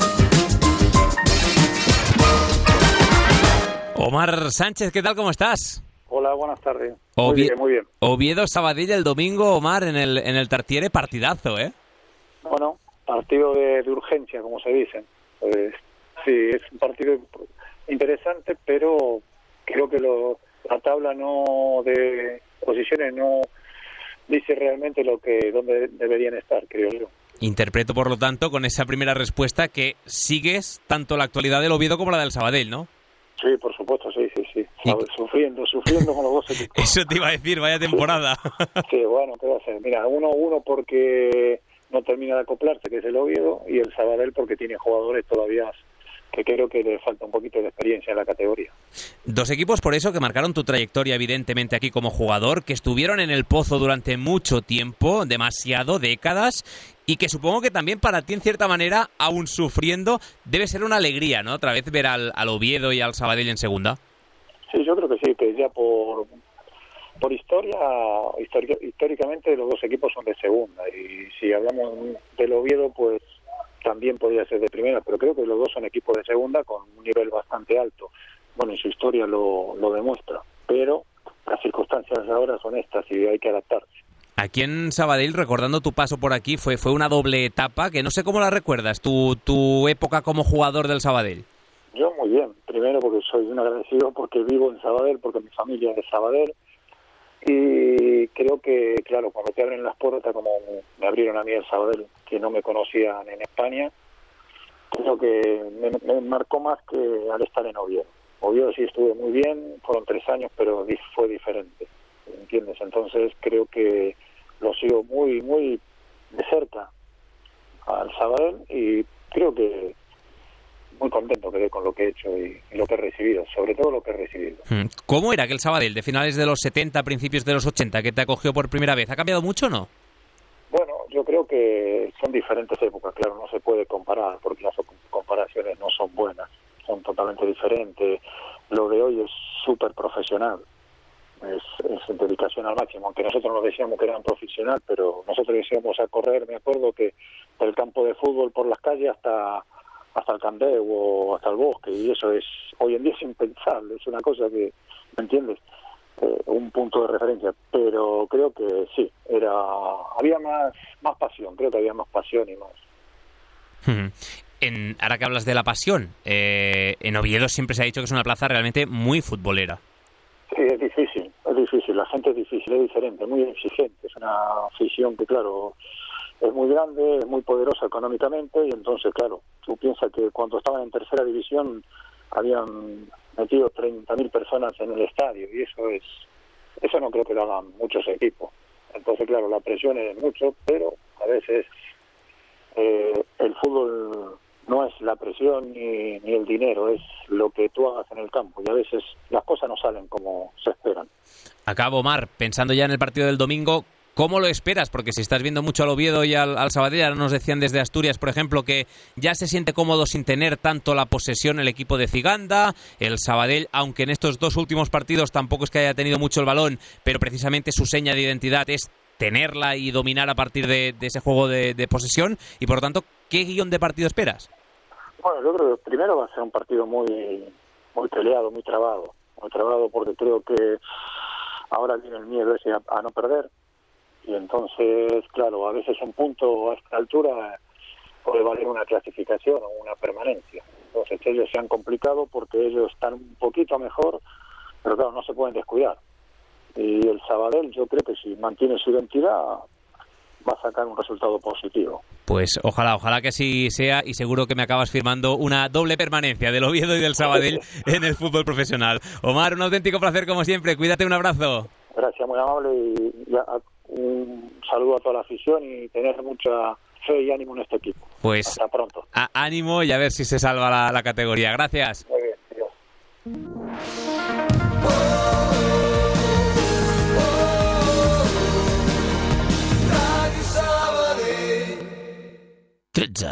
Omar Sánchez, ¿qué tal? ¿Cómo estás? Hola, buenas tardes. Ovie- muy bien, muy bien. Oviedo Sabadell el domingo, Omar, en el, en el Tartiere, partidazo, ¿eh? Bueno, partido de, de urgencia, como se dice. Pues, sí, es un partido interesante, pero creo que lo, la tabla no de posiciones no dice realmente lo que dónde deberían estar, creo yo. Interpreto, por lo tanto, con esa primera respuesta que sigues tanto la actualidad del Oviedo como la del Sabadell, ¿no? Sí, por supuesto, sí, sí, sí. ¿Sabes? Sufriendo, sufriendo con los dos equipos. Eso te iba a decir, vaya temporada. Sí, bueno, ¿qué va a hacer? Mira, uno, uno porque no termina de acoplarse, que es el Oviedo, y el Sabadell porque tiene jugadores todavía que creo que le falta un poquito de experiencia en la categoría. Dos equipos, por eso, que marcaron tu trayectoria, evidentemente, aquí como jugador, que estuvieron en el pozo durante mucho tiempo, demasiado, décadas, y que supongo que también para ti, en cierta manera, aún sufriendo, debe ser una alegría, ¿no? Otra vez ver al, al Oviedo y al Sabadell en segunda. Sí, yo creo que sí, que ya por por historia, histórica, históricamente los dos equipos son de segunda, y si hablamos del Oviedo, pues también podría ser de primera, pero creo que los dos son equipos de segunda con un nivel bastante alto. Bueno, en su historia lo, lo demuestra, pero las circunstancias ahora son estas y hay que adaptarse. Aquí en Sabadell, recordando tu paso por aquí, fue fue una doble etapa, que no sé cómo la recuerdas, tu, tu época como jugador del Sabadell. Yo muy bien, primero porque soy un agradecido porque vivo en Sabadell, porque mi familia es de Sabadell, y creo que, claro, cuando te abren las puertas, como me abrieron a mí el Sabadell, que no me conocían en España, creo que me, me marcó más que al estar en Oviedo. Oviedo sí estuve muy bien, fueron tres años, pero fue diferente, ¿entiendes? Entonces creo que lo sigo muy, muy de cerca al Sabadell y creo que muy contento quedé con lo que he hecho y, y lo que he recibido, sobre todo lo que he recibido. ¿Cómo era aquel Sabadell de finales de los setenta, principios de los ochenta, que te acogió por primera vez? ¿Ha cambiado mucho o no? Bueno, yo creo que son diferentes épocas, claro, no se puede comparar porque las comparaciones no son buenas, son totalmente diferentes. Lo de hoy es súper profesional, es, es dedicación al máximo, aunque nosotros nos decíamos que eran profesional, pero nosotros íbamos a correr, me acuerdo que del campo de fútbol por las calles hasta hasta el Camp Nou o hasta el bosque, y eso es hoy en día es impensable, es una cosa que, ¿me entiendes? Eh, un punto de referencia, pero creo que sí, era había más más pasión, creo que había más pasión y más. En, ahora que hablas de la pasión, eh, en Oviedo siempre se ha dicho que es una plaza realmente muy futbolera. Sí, es difícil, es difícil, la gente es difícil, es diferente, muy exigente, es una afición que, claro, es muy grande, es muy poderosa económicamente, y entonces, claro, tú piensas que cuando estaban en tercera división habían metido treinta mil personas en el estadio, y eso es eso no creo que lo hagan muchos equipos. Entonces, claro, la presión es mucho, pero a veces eh, el fútbol no es la presión ni, ni el dinero, es lo que tú hagas en el campo, y a veces las cosas no salen como se esperan. Acabo, Omar, pensando ya en el partido del domingo, ¿cómo lo esperas? Porque si estás viendo mucho al Oviedo y al, al Sabadell, ahora nos decían desde Asturias, por ejemplo, que ya se siente cómodo sin tener tanto la posesión el equipo de Ziganda. El Sabadell, aunque en estos dos últimos partidos tampoco es que haya tenido mucho el balón, pero precisamente su seña de identidad es tenerla y dominar a partir de, de ese juego de, de posesión. Y por lo tanto, ¿qué guión de partido esperas? Bueno, yo creo que primero va a ser un partido muy, muy peleado, muy trabado. Muy trabado porque creo que ahora viene el miedo ese a, a no perder. Y entonces, claro, a veces un punto a esta altura puede valer una clasificación o una permanencia. Entonces ellos se han complicado porque ellos están un poquito mejor, pero claro, no se pueden descuidar. Y el Sabadell, yo creo que si mantiene su identidad, va a sacar un resultado positivo. Pues ojalá, ojalá que así sea, y seguro que me acabas firmando una doble permanencia del Oviedo y del Sabadell en el fútbol profesional. Omar, un auténtico placer como siempre, cuídate, un abrazo. Gracias, muy amable, y ya, un saludo a toda la afición y tener mucha fe y ánimo en este equipo. Pues hasta pronto. A, ánimo y a ver si se salva la, la categoría. Gracias. Muy bien, adiós. tretze.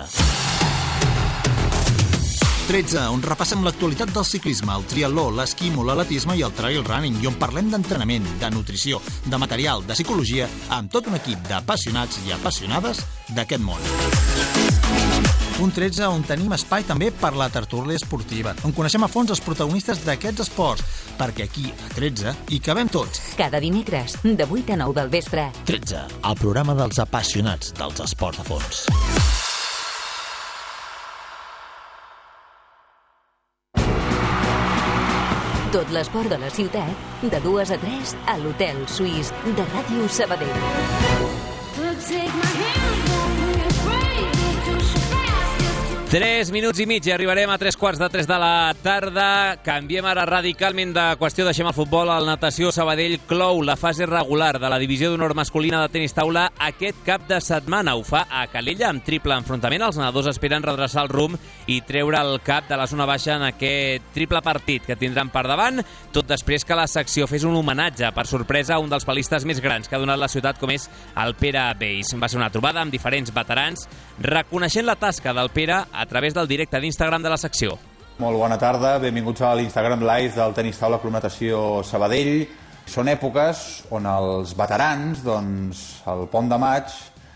tretze, on repassem l'actualitat del ciclisme, el triatló, l'esquimo, l'atletisme i el trail running, i on parlem d'entrenament, de nutrició, de material, de psicologia, amb tot un equip d'apassionats i apassionades d'aquest món. Un tretze on tenim espai també per la tertúlia esportiva, on coneixem a fons els protagonistes d'aquests esports, perquè aquí, a tretze, hi cabem tots. Cada dimecres, de vuit a nou del vespre. tretze, el programa dels apassionats dels esports a fons. Tot l'esport de la ciutat, de dues a tres, a l'Hotel Suís de Ràdio Sabadell. Tres minuts i mig i arribarem a tres quarts de tres de la tarda. Canviem ara radicalment de qüestió, deixem el futbol. El Natació Sabadell clou la fase regular de la divisió d'honor masculina de tenis taula aquest cap de setmana. Ho fa a Calella amb triple enfrontament. Els nedadors esperen redreçar el rumb i treure el cap de la zona baixa en aquest triple partit que tindran per davant, tot després que la secció fes un homenatge per sorpresa a un dels palistes més grans que ha donat la ciutat, com és el Pere Beis. Va ser una trobada amb diferents veterans reconeixent la tasca del Pere a través del directe d'Instagram de la secció. Molt bona tarda, benvinguts a l'Instagram Live del Tenis Taula Club Natació Sabadell. Són èpoques on els veterans, doncs, al Pont de Maig,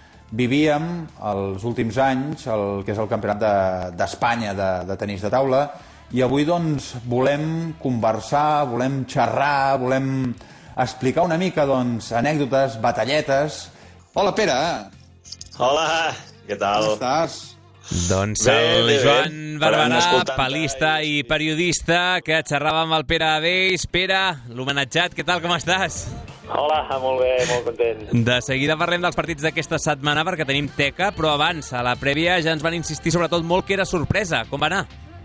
vivíem els últims anys el que és el Campionat d'Espanya de, de, de tenis de taula, i avui doncs volem conversar, volem xerrar, volem explicar una mica doncs, anècdotes, batalletes. Hola, Pere! Hola, què tal? Com estàs? Doncs bé, el bé, Joan bé. Barberà, palista i periodista, que xerrava amb el Pere Beis. Pere, l'homenatjat, què tal, com estàs? Hola, molt bé, molt content. De seguida parlem dels partits d'aquesta setmana perquè tenim teca, però abans, a la prèvia, ja ens van insistir sobretot molt que era sorpresa. Com va anar?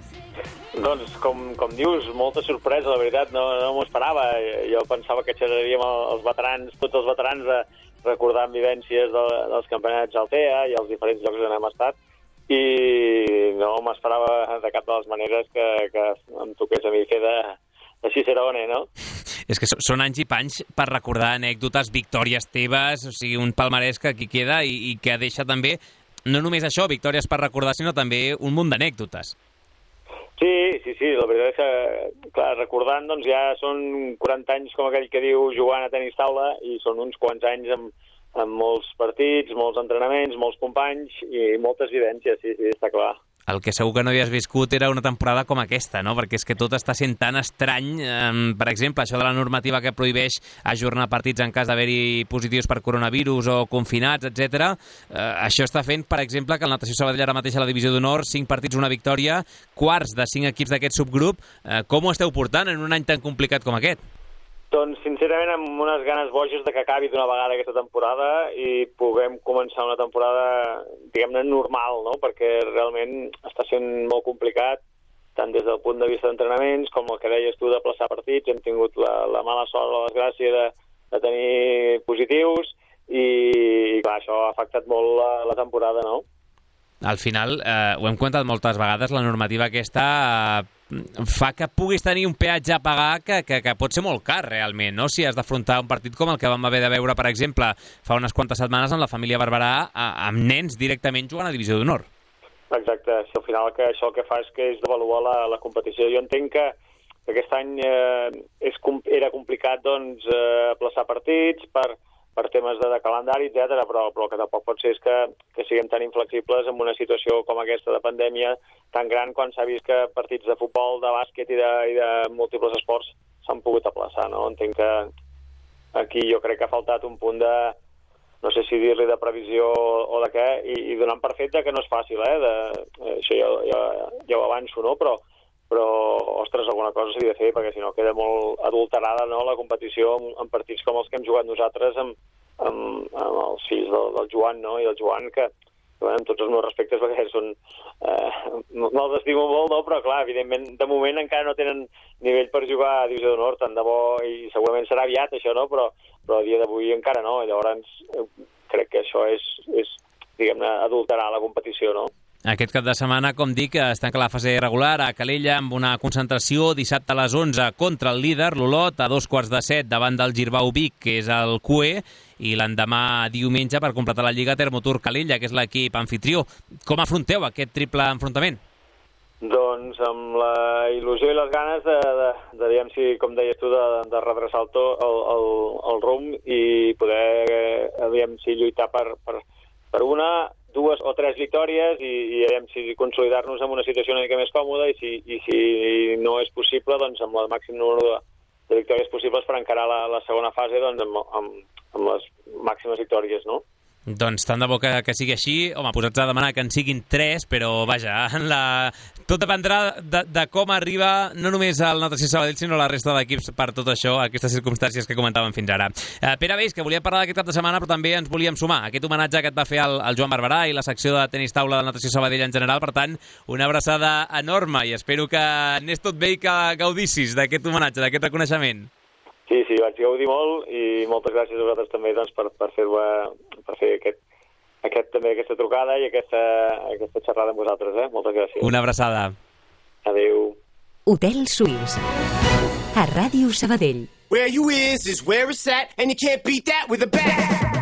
Doncs, com, com dius, molta sorpresa, la veritat, no, no m'ho esperava. Jo pensava que xerraríem els veterans, tots els veterans, de recordar vivències de, dels campionats Altea i els diferents llocs on hem estat, i no m'esperava de cap de les maneres que, que em toqués a mi fer de, de Cicerone, no? És que són anys i panys per recordar anècdotes, victòries teves, o sigui, un palmarès que aquí queda i, i que deixa també, no només això, victòries per recordar, sinó també un munt d'anècdotes. Sí, sí, sí, la veritat és que, clar, recordant, doncs ja són quaranta anys, com aquell que diu, jugant a tenis taula, i són uns quants anys amb, amb molts partits, molts entrenaments, molts companys i moltes vivències, sí, sí, està clar. El que segur que no havies viscut era una temporada com aquesta, no? Perquè és que tot està sent tan estrany. Per exemple, això de la normativa que prohibeix ajornar partits en cas d'haver-hi positius per coronavirus o confinats, etcètera. Eh, això està fent, per exemple, que el Natació Sabadell ara mateix a la divisió d'honor, cinc partits, una victòria, quarts de cinc equips d'aquest subgrup. Eh, com ho esteu portant en un any tan complicat com aquest? Doncs, sincerament, amb unes ganes boges de que acabi d'una vegada aquesta temporada i puguem començar una temporada, diguem-ne, normal, no? Perquè realment està sent molt complicat, tant des del punt de vista d'entrenaments com el que deies tu de plaçar partits. Hem tingut la, la mala sort, la desgràcia de, de tenir positius i, i clar, això ha afectat molt la, la temporada, no? Al final, eh, ho hem comentat moltes vegades, la normativa aquesta eh, fa que puguis tenir un peatge a pagar que, que, que pot ser molt car, realment, no? Si has d'afrontar un partit com el que vam haver de veure, per exemple, fa unes quantes setmanes amb la família Barberà, amb nens directament jugant a Divisió d'Honor. Exacte, si al final que això el que fa és que és d'avaluar la, la competició. Jo entenc que aquest any eh, és, era complicat doncs, eh, plaçar partits per, per temes de, de calendari, etcètera, però, però el que tampoc pot ser és que, que siguem tan inflexibles en una situació com aquesta de pandèmia tan gran quan s'ha vist que partits de futbol, de bàsquet i de, i de múltiples esports s'han pogut aplaçar, no? Entenc que aquí jo crec que ha faltat un punt de, no sé si dir-li de previsió o de què, i, i donant per fet que no és fàcil, eh? De, això ja, ja, ja ho avanço, no? Però, però, ostres, alguna cosa s'hauria de fer, perquè si no queda molt adulterada, no?, la competició en, en partits com els que hem jugat nosaltres amb, amb, amb els fills del, del Joan, no?, i el Joan, que, bueno, amb tots els meus respectes, perquè són... Eh, me'ls estimo molt, no?, però, clar, evidentment, de moment encara no tenen nivell per jugar a Divisió d'Honor, tant de bo, i segurament serà aviat, això, no?, però, però a dia d'avui encara no, llavors eh, crec que això és, és diguem-ne, adulterar la competició, no? Aquest cap de setmana, com dic, es tanca la fase regular a Calella amb una concentració dissabte a les onze contra el líder, l'Olot, a dos quarts de set davant del Girbau Vic, que és el Q E, i l'endemà diumenge per completar la Lliga Termotur Calella, que és l'equip anfitrió. Com afronteu aquest triple enfrontament? Doncs amb la il·lusió i les ganes de, de, de diguem, si, com deies tu, de, de redreçar el, to, el, el, el rumb i poder, diguem, si lluitar per, per, per una, dues o tres victòries i, i diguem, si consolidar-nos en una situació una mica més còmoda i si, i si no és possible, doncs amb el màxim número de, de victòries possibles per encarar la, la segona fase doncs, amb, amb, amb les màximes victòries, no? Doncs tant de bo que, que sigui així. Home, posats a demanar que en siguin tres, però vaja, la... tot dependrà de, de com arriba no només el Natació Sabadell, sinó la resta d'equips per tot això, aquestes circumstàncies que comentàvem fins ara. Eh, Pere Beix, que volia parlar d'aquest cap de setmana, però també ens volíem sumar a aquest homenatge que et va fer el, el Joan Barberà i la secció de tenis taula del Natació Sabadell en general. Per tant, una abraçada enorme i espero que anés tot bé i que gaudissis d'aquest homenatge, d'aquest reconeixement. Sí, sí, vaig gaudir molt i moltes gràcies a vosaltres també doncs, per, per fer, per fer aquest, aquest, també aquesta trucada i aquesta, aquesta xerrada amb vosaltres. Eh? Moltes gràcies. Una abraçada. Adéu. Hotel Suís. A Ràdio Sabadell. Where you is is where it's at and you can't beat that with a bat.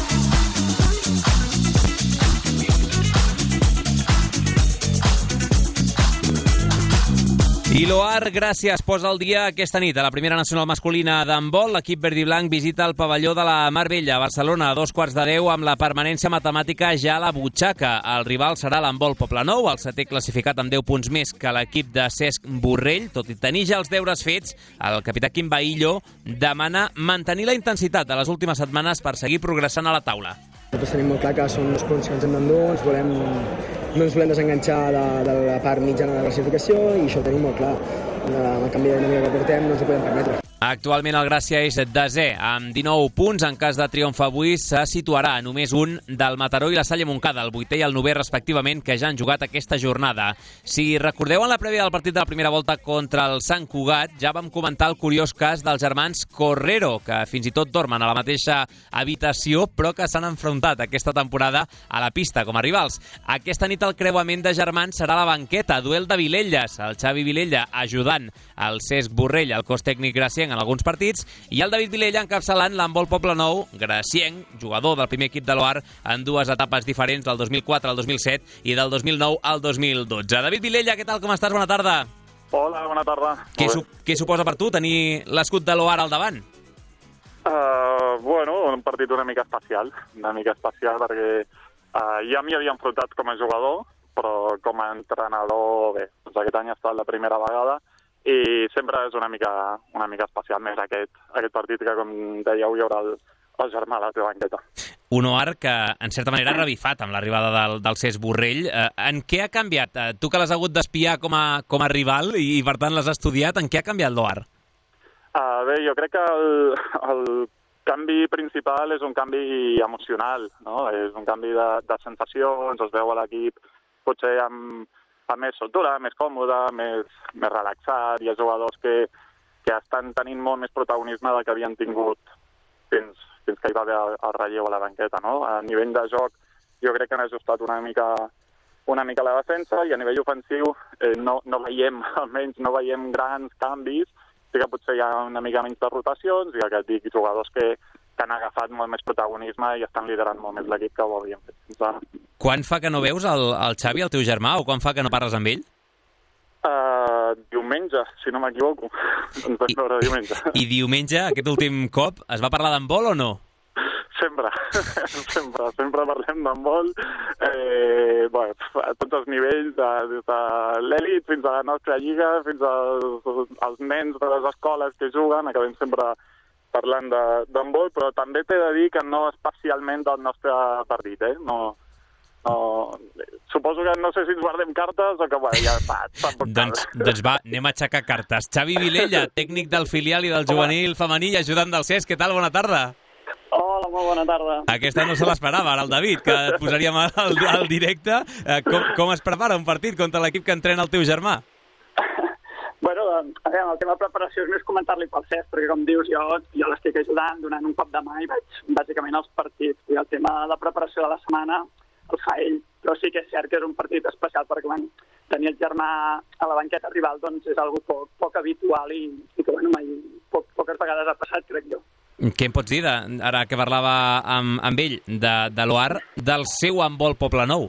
I l'Oar, gràcies, posa el dia aquesta nit a la primera nacional masculina d'handbol. L'equip verd i blanc visita el pavelló de la Mar Bella a Barcelona a dos quarts de deu amb la permanència matemàtica ja a la butxaca. El rival serà l'handbol Poblenou, el setè classificat amb deu punts més que l'equip de Cesc Borrell. Tot i tenir ja els deures fets, el capità Quim Bahillo demana mantenir la intensitat de les últimes setmanes per seguir progressant a la taula. Nosaltres tenim molt clar que són dos punts que ens hem d'endur, ens volem, no ens volem desenganxar de, de la part mitjana de la classificació i això ho tenim molt clar. Amb el canvi de dinàmica que portem no ens ho podem permetre. Actualment el Gràcia és desè, amb dinou punts. En cas de triomf avui se situarà només un del Mataró i la Salle Montcada, el vuitè i el novè respectivament, que ja han jugat aquesta jornada. Si recordeu en la prèvia del partit de la primera volta contra el Sant Cugat, ja vam comentar el curiós cas dels germans Correro, que fins i tot dormen a la mateixa habitació, però que s'han enfrontat aquesta temporada a la pista com a rivals. Aquesta nit el creuament de germans serà a la banqueta, duel de Vilelles, el Xavi Vilella ajudant el Cesc Borrell, el cos tècnic gracienc, en alguns partits, i el David Vilella encapçalant l'handbol Poblenou, gracienc, jugador del primer equip de l'Oar en dues etapes diferents, del dos mil quatre al dos mil set i del dos mil nou al dos mil dotze. David Vilella, què tal, com estàs? Bona tarda. Hola, bona tarda. Què, su què suposa per tu tenir l'escut de l'Oar al davant? Uh, bueno, un partit una mica especial, una mica especial perquè uh, ja m'hi havia enfrontat com a jugador, però com a entrenador, bé, doncs aquest any ha estat la primera vegada i sempre és una mica, una mica especial més aquest, aquest partit que, com dèieu, hi haurà el, el germà a la teva banqueta. Un Oar que, en certa manera, ha revifat amb l'arribada del, del Cesc Borrell. Eh, en què ha canviat? Eh, tu que l'has hagut d'espiar com, a, com a rival i, i, per tant, l'has estudiat, en què ha canviat l'Oar? Uh, bé, jo crec que el, el canvi principal és un canvi emocional, no? És un canvi de, de sensacions, es veu a l'equip potser amb amb més soltura, més còmode, més, més relaxat. Hi ha jugadors que, que estan tenint molt més protagonisme del que havien tingut fins, fins que hi va haver el, el relleu a la banqueta, no? A nivell de joc, jo crec que han ajustat una mica una mica la defensa, i a nivell ofensiu eh, no, no veiem, almenys no veiem grans canvis, sí que potser hi ha una mica menys de rotacions, i el que et dic, jugadors que, que han agafat molt més protagonisme i estan liderant molt més l'equip que ho havíem fet fins ara. Quan fa que no veus el, el Xavi, el teu germà, o quan fa que no parles amb ell? Uh, diumenge, si no m'equivoco. Ens vam veure diumenge. I diumenge, aquest últim cop, es va parlar d'handbol o no? Sempre, sempre, sempre parlem d'handbol, eh, bueno, a tots els nivells, de, des de l'elit fins a la nostra lliga, fins als, als nens de les escoles que juguen, acabem sempre parlant d'handbol, però també t'he de dir que no especialment del nostre partit, eh? No, no, suposo que no sé si ens guardem cartes o que, bueno, ja fa, tampoc doncs, doncs va, anem a aixecar cartes. Xavi Vilella, tècnic del filial i del juvenil femení i ajudant del C E S, què tal? Bona tarda. Hola, molt bona tarda. Aquesta no se l'esperava, ara el David, que et posaríem al, al directe. Com, com es prepara un partit contra l'equip que entrena el teu germà? Bueno, doncs, a veure, el tema de preparació és més comentar-li pel C E S, perquè com dius, jo, jo l'estic ajudant, donant un cop de mà i vaig bàsicament als partits. I el tema de preparació de la setmana el fa ell, però sí que és cert que és un partit especial perquè bueno, tenir el germà a la banqueta rival doncs, és algo poc, poc habitual i, i que bueno, mai, poc, poques vegades ha passat, crec jo. Què em pots dir, de, ara que parlava amb, amb ell, de, de l'O A R, del seu handbol Poblenou?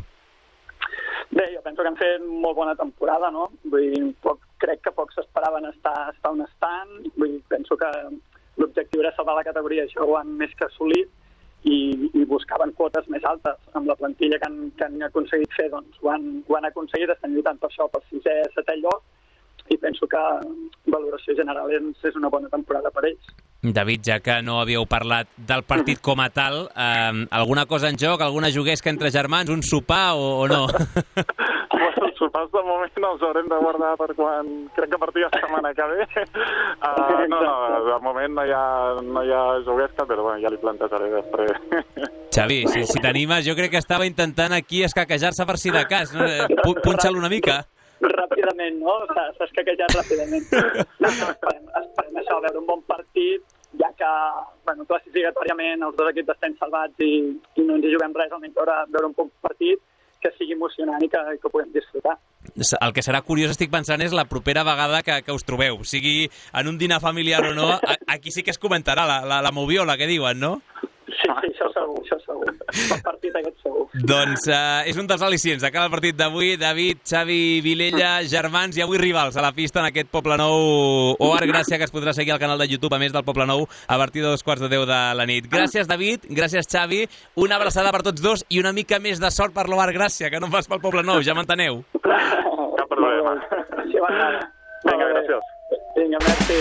Bé, jo penso que han fet molt bona temporada, no? Vull dir, poc, crec que pocs s'esperaven estar, estar on estan. Vull dir, penso que l'objectiu era salvar la categoria, això ho han més que assolit, i, i buscaven quotes més altes. Amb la plantilla que han, que han aconseguit fer, doncs ho han, ho han aconseguit, estan lluitant per això, per sisè, setè lloc, i penso que valoració general és, és una bona temporada per ells. David, ja que no havíeu parlat del partit com a tal, eh, alguna cosa en joc, alguna juguesca entre germans, un sopar o, o no? Bueno, els sopars de moment els haurem de guardar per quan crec que a partir de la setmana que ve. Uh, no, no, de moment no hi ha, no hi ha juguesca, però bueno, ja li plantejaré després. Xavi, si, si t'animes, jo crec que estava intentant aquí escaquejar-se per si de cas. No? Punxa-lo una mica. Ràpidament, no? S'ha escaquejat ràpidament. No, no, esperem, esperem això, veure un bon partit, ja que, bueno, classificatòriament els dos equips estem salvats i, i no ens hi juguem res, almenys veure, veure un bon partit que sigui emocionant i que, que ho puguem disfrutar. El que serà curiós, estic pensant, és la propera vegada que, que us trobeu. Sigui en un dinar familiar o no, aquí sí que es comentarà la, la, la moviola que diuen, no? Sí, sí, això segur, això segur. El partit aquest segur. Doncs uh, és un dels al·licients de cada partit d'avui. David, Xavi, Vilella, germans i avui rivals a la pista en aquest Poblenou O A R. Gràcia, que es podrà seguir al canal de YouTube, a més del Poblenou, a partir de dos quarts de deu de la nit. Gràcies, David, gràcies, Xavi. Una abraçada per tots dos i una mica més de sort per l'O A R. Gràcia, que no em fas pel Poblenou, ja m'enteneu. Cap problema. Sí, va, vinga, gràcies. Vinga, merci.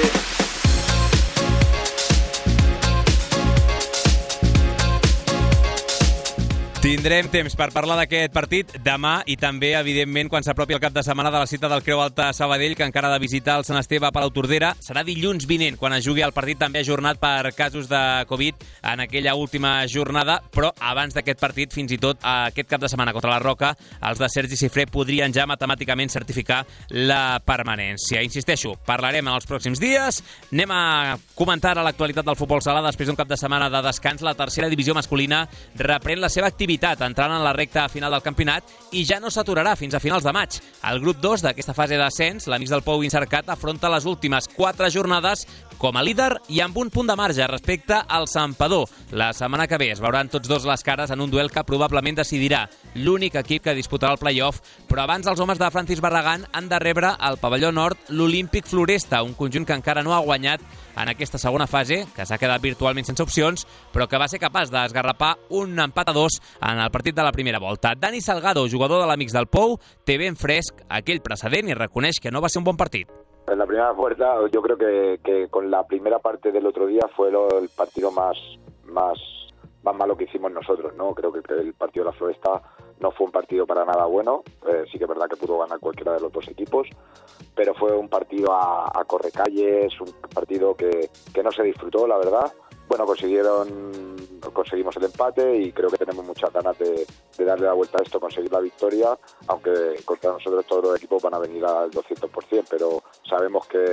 Tindrem temps per parlar d'aquest partit demà i també, evidentment, quan s'apropi el cap de setmana de la cita del Creu Alta Sabadell, que encara ha de visitar el Sant Esteve a Palautordera. Serà dilluns vinent, quan es jugui el partit també ajornat per casos de Covid en aquella última jornada, però abans d'aquest partit, fins i tot aquest cap de setmana contra la Roca, els de Sergi Cifré podrien ja matemàticament certificar la permanència. Insisteixo, parlarem en els pròxims dies. Anem a comentar a l'actualitat del futbol sala. Després d'un cap de setmana de descans, la tercera divisió masculina reprèn la seva activitat entrant en la recta final del campionat i ja no s'aturarà fins a finals de maig. El grup dos d'aquesta fase d'ascens, l'Amics del Pou Incercat, afronta les últimes quatre jornades com a líder i amb un punt de marge respecte al Santpedor. La setmana que ve es veuran tots dos les cares en un duel que probablement decidirà l'únic equip que disputarà el play-off, però abans els homes de Francis Barragán han de rebre al pavelló nord l'Olímpic Floresta, un conjunt que encara no ha guanyat en aquesta segona fase, que s'ha quedat virtualment sense opcions, però que va ser capaç d'esgarrapar un empat a dos en el partit de la primera volta. Dani Salgado, jugador de l'Amics del Pou, té ben fresc aquell precedent i reconeix que no va ser un bon partit. En la primera vuelta, yo creo que, que con la primera parte del otro día fue lo, el partido más, más, más malo que hicimos nosotros, ¿no? Creo que el partido de la Floresta no fue un partido para nada bueno. Eh, sí que es verdad que pudo ganar cualquiera de los dos equipos, pero fue un partido a, a correcalles, un partido que, que no se disfrutó, la verdad. Bueno, consiguieron, conseguimos el empate y creo que tenemos muchas ganas de, de darle la vuelta a esto, conseguir la victoria, aunque contra nosotros todos los equipos van a venir al doscientos por ciento, pero sabemos que,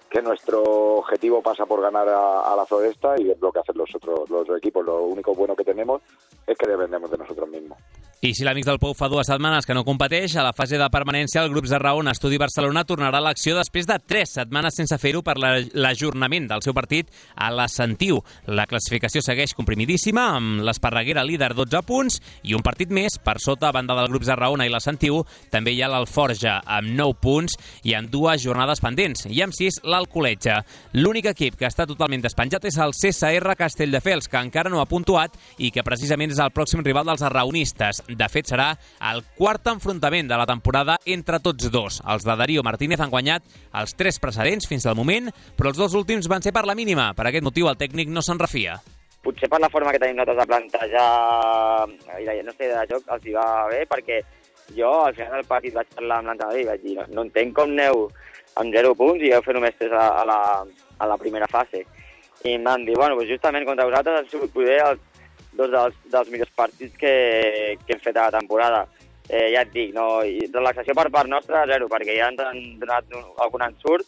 que nuestro objetivo pasa por ganar a, a la Floresta y es lo que hacen los otros los equipos. Lo único bueno que tenemos es que dependemos de nosotros mismos. I si l'Amics del Pou fa dues setmanes que no competeix, a la fase de permanència el Grups de Raon Estudi Barcelona tornarà a l'acció després de tres setmanes sense fer-ho per l'ajornament del seu partit a la Sentiu. La classificació segueix comprimidíssima, amb l'Esparreguera líder dotze punts i un partit més per sota a banda del Grups de Raona i la Sentiu. També hi ha l'Alforja amb nou punts i amb dues jornades pendents. I amb sis l'Alcoletge. L'únic equip que està totalment despenjat és el C S R Castelldefels, que encara no ha puntuat i que precisament és el pròxim rival dels arraonistes. De fet, serà el quart enfrontament de la temporada entre tots dos. Els de Darío Martínez han guanyat els tres precedents fins al moment, però els dos últims van ser per la mínima. Per aquest motiu, el tècnic no se'n refia. Potser per la forma que tenim nosaltres de plantejar, no sé, de joc, els hi va bé, perquè jo al final del partit vaig parlar amb l'entrenador i vaig dir no, no entenc com aneu amb zero punts i heu fet només tres a, a, la, a la primera fase. I em van dir, bueno, doncs justament contra vosaltres han sigut poder els dos dels, dels millors partits que, que hem fet a la temporada. Eh, ja et dic, no, i relaxació per part nostra, zero, perquè ja ens han donat algun ensurt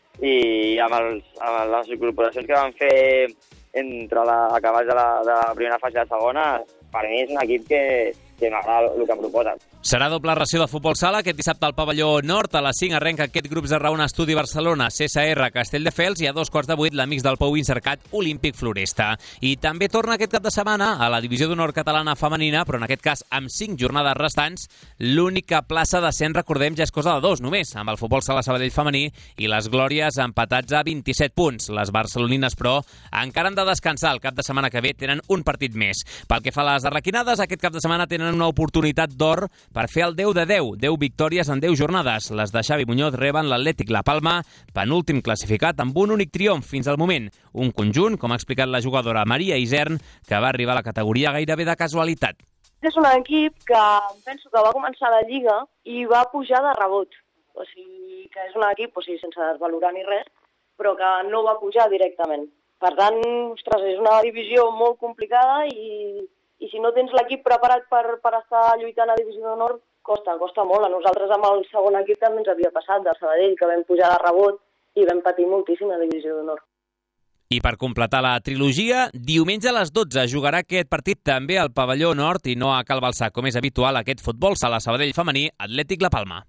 i amb, els, amb les incorporacions que van fer entre la, acabats de la, de la primera fase i la segona, per mi és un equip que, que m'agrada el que em proposen. Serà doble ració de futbol sala aquest dissabte al pavelló nord. A les cinc arrenca aquest Grups de Raona Estudi Barcelona, C S R Castelldefels, i a dos quarts de vuit l'Amics del Pou Incercat Olímpic Floresta. I també torna aquest cap de setmana a la divisió d'honor catalana femenina, però en aquest cas amb cinc jornades restants. L'única plaça d'ascens, recordem, ja és cosa de dos només, amb el futbol sala Sabadell femení i les Glòries empatats a vint-i-set punts. Les barcelonines, però, encara han de descansar. El cap de setmana que ve tenen un partit més. Pel que fa a les arlequinades, aquest cap de setmana tenen una oportunitat d'or per fer el deu de deu, deu victòries en deu jornades. Les de Xavi Muñoz reben l'Atlètic La Palma, penúltim classificat amb un únic triomf fins al moment. Un conjunt, com ha explicat la jugadora Maria Isern, que va arribar a la categoria gairebé de casualitat. És un equip que penso que va començar la Lliga i va pujar de rebot. O sigui, que és un equip, o sigui, sense desvalorar ni res, però que no va pujar directament. Per tant, ostres, és una divisió molt complicada i i si no tens l'equip preparat per, per estar lluitant a Divisió d'Honor, costa, costa molt. A nosaltres amb el segon equip també ens havia passat, del Sabadell, que vam pujar de rebot i vam patir moltíssim a Divisió d'Honor. I per completar la trilogia, diumenge a les dotze jugarà aquest partit també al pavelló nord i no a Cal Balsà, com és habitual, aquest futbol sala Sabadell femení, Atlètic La Palma.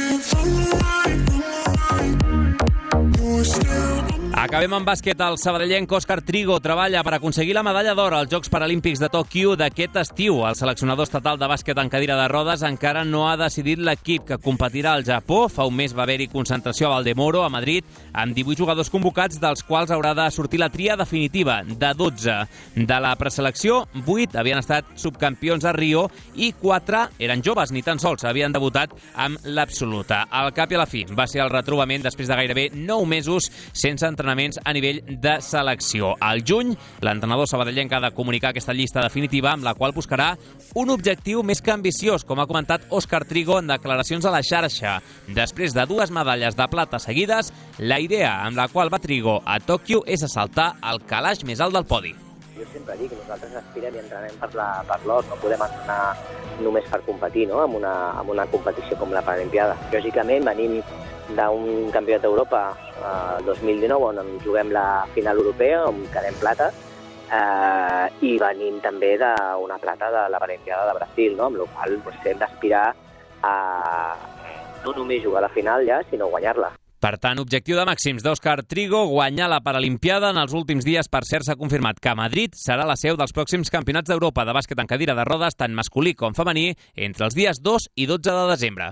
Acabem amb bàsquet. El sabadellenc Òscar Trigo treballa per aconseguir la medalla d'or als Jocs Paralímpics de Tòquio d'aquest estiu. El seleccionador estatal de bàsquet en cadira de rodes encara no ha decidit l'equip que competirà al Japó. Fa un mes va haver-hi concentració a Valdemoro, a Madrid, amb divuit jugadors convocats, dels quals haurà de sortir la tria definitiva de dotze. De la preselecció, vuit havien estat subcampions a Rio i quatre eren joves, ni tan sols havien debutat amb l'absoluta. Al cap i a la fi va ser el retrobament després de gairebé nou mesos sense entrenaments a nivell de selecció. Al juny, l'entrenador sabadellenc ha de comunicar aquesta llista definitiva amb la qual buscarà un objectiu més que ambiciós, com ha comentat Òscar Trigo en declaracions a la xarxa. Després de dues medalles de plata seguides, la idea amb la qual va Trigo a Tòquio és assaltar el calaix més alt del podi. Jo sempre dic que nosaltres aspirem i entrenem per la- per l'or, no podem entrenar només per competir, no?, en una, en una competició com la Paralimpiada. Lògicament, venim d'un campionat d'Europa el dos mil dinou, on ens juguem la final europea, on quedem plata, eh, i venim també d'una plata de la Paralimpiada de Brasil, no?, amb la qual cosa doncs, hem d'aspirar a no només jugar a la final ja, sinó guanyar-la. Per tant, objectiu de màxims d'Òscar Trigo, guanyar la Paralimpiada. En els últims dies, per cert, s'ha confirmat que Madrid serà la seu dels pròxims campionats d'Europa de bàsquet en cadira de rodes, tant masculí com femení, entre els dies dos i dotze de desembre.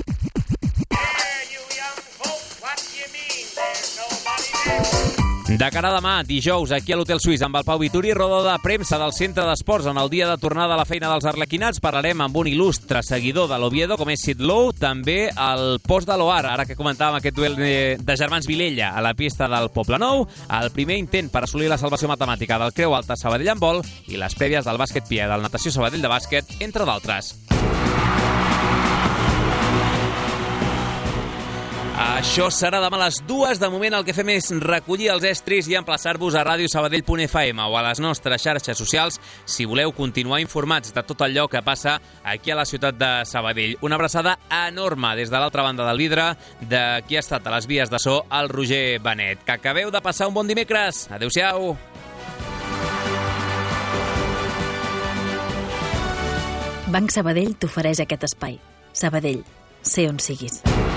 De cara a demà, dijous, aquí a l'Hotel Suís, amb el Pau Vituri, roda de premsa del Centre d'Esports. En el dia de tornada a la feina dels arlequinats parlarem amb un il·lustre seguidor de l'Oviedo, com és Sid Lowe, també al post de l'Oar, ara que comentàvem aquest duel de, de germans Vilella a la pista del Poblenou, el primer intent per assolir la salvació matemàtica del Creu Alta Sabadell en vol i les prèvies del bàsquet Pia, del Natació Sabadell de bàsquet, entre d'altres. Això serà demà a les dues. De moment el que fem és recollir els estris i emplaçar-vos a ràdio sabadell punt f m o a les nostres xarxes socials si voleu continuar informats de tot allò que passa aquí a la ciutat de Sabadell. Una abraçada enorme des de l'altra banda del vidre de qui ha estat a les vies de so, el Roger Benet. Que acabeu de passar un bon dimecres. Adéu-siau. Banc Sabadell t'ofereix aquest espai. Sabadell, sé on siguis.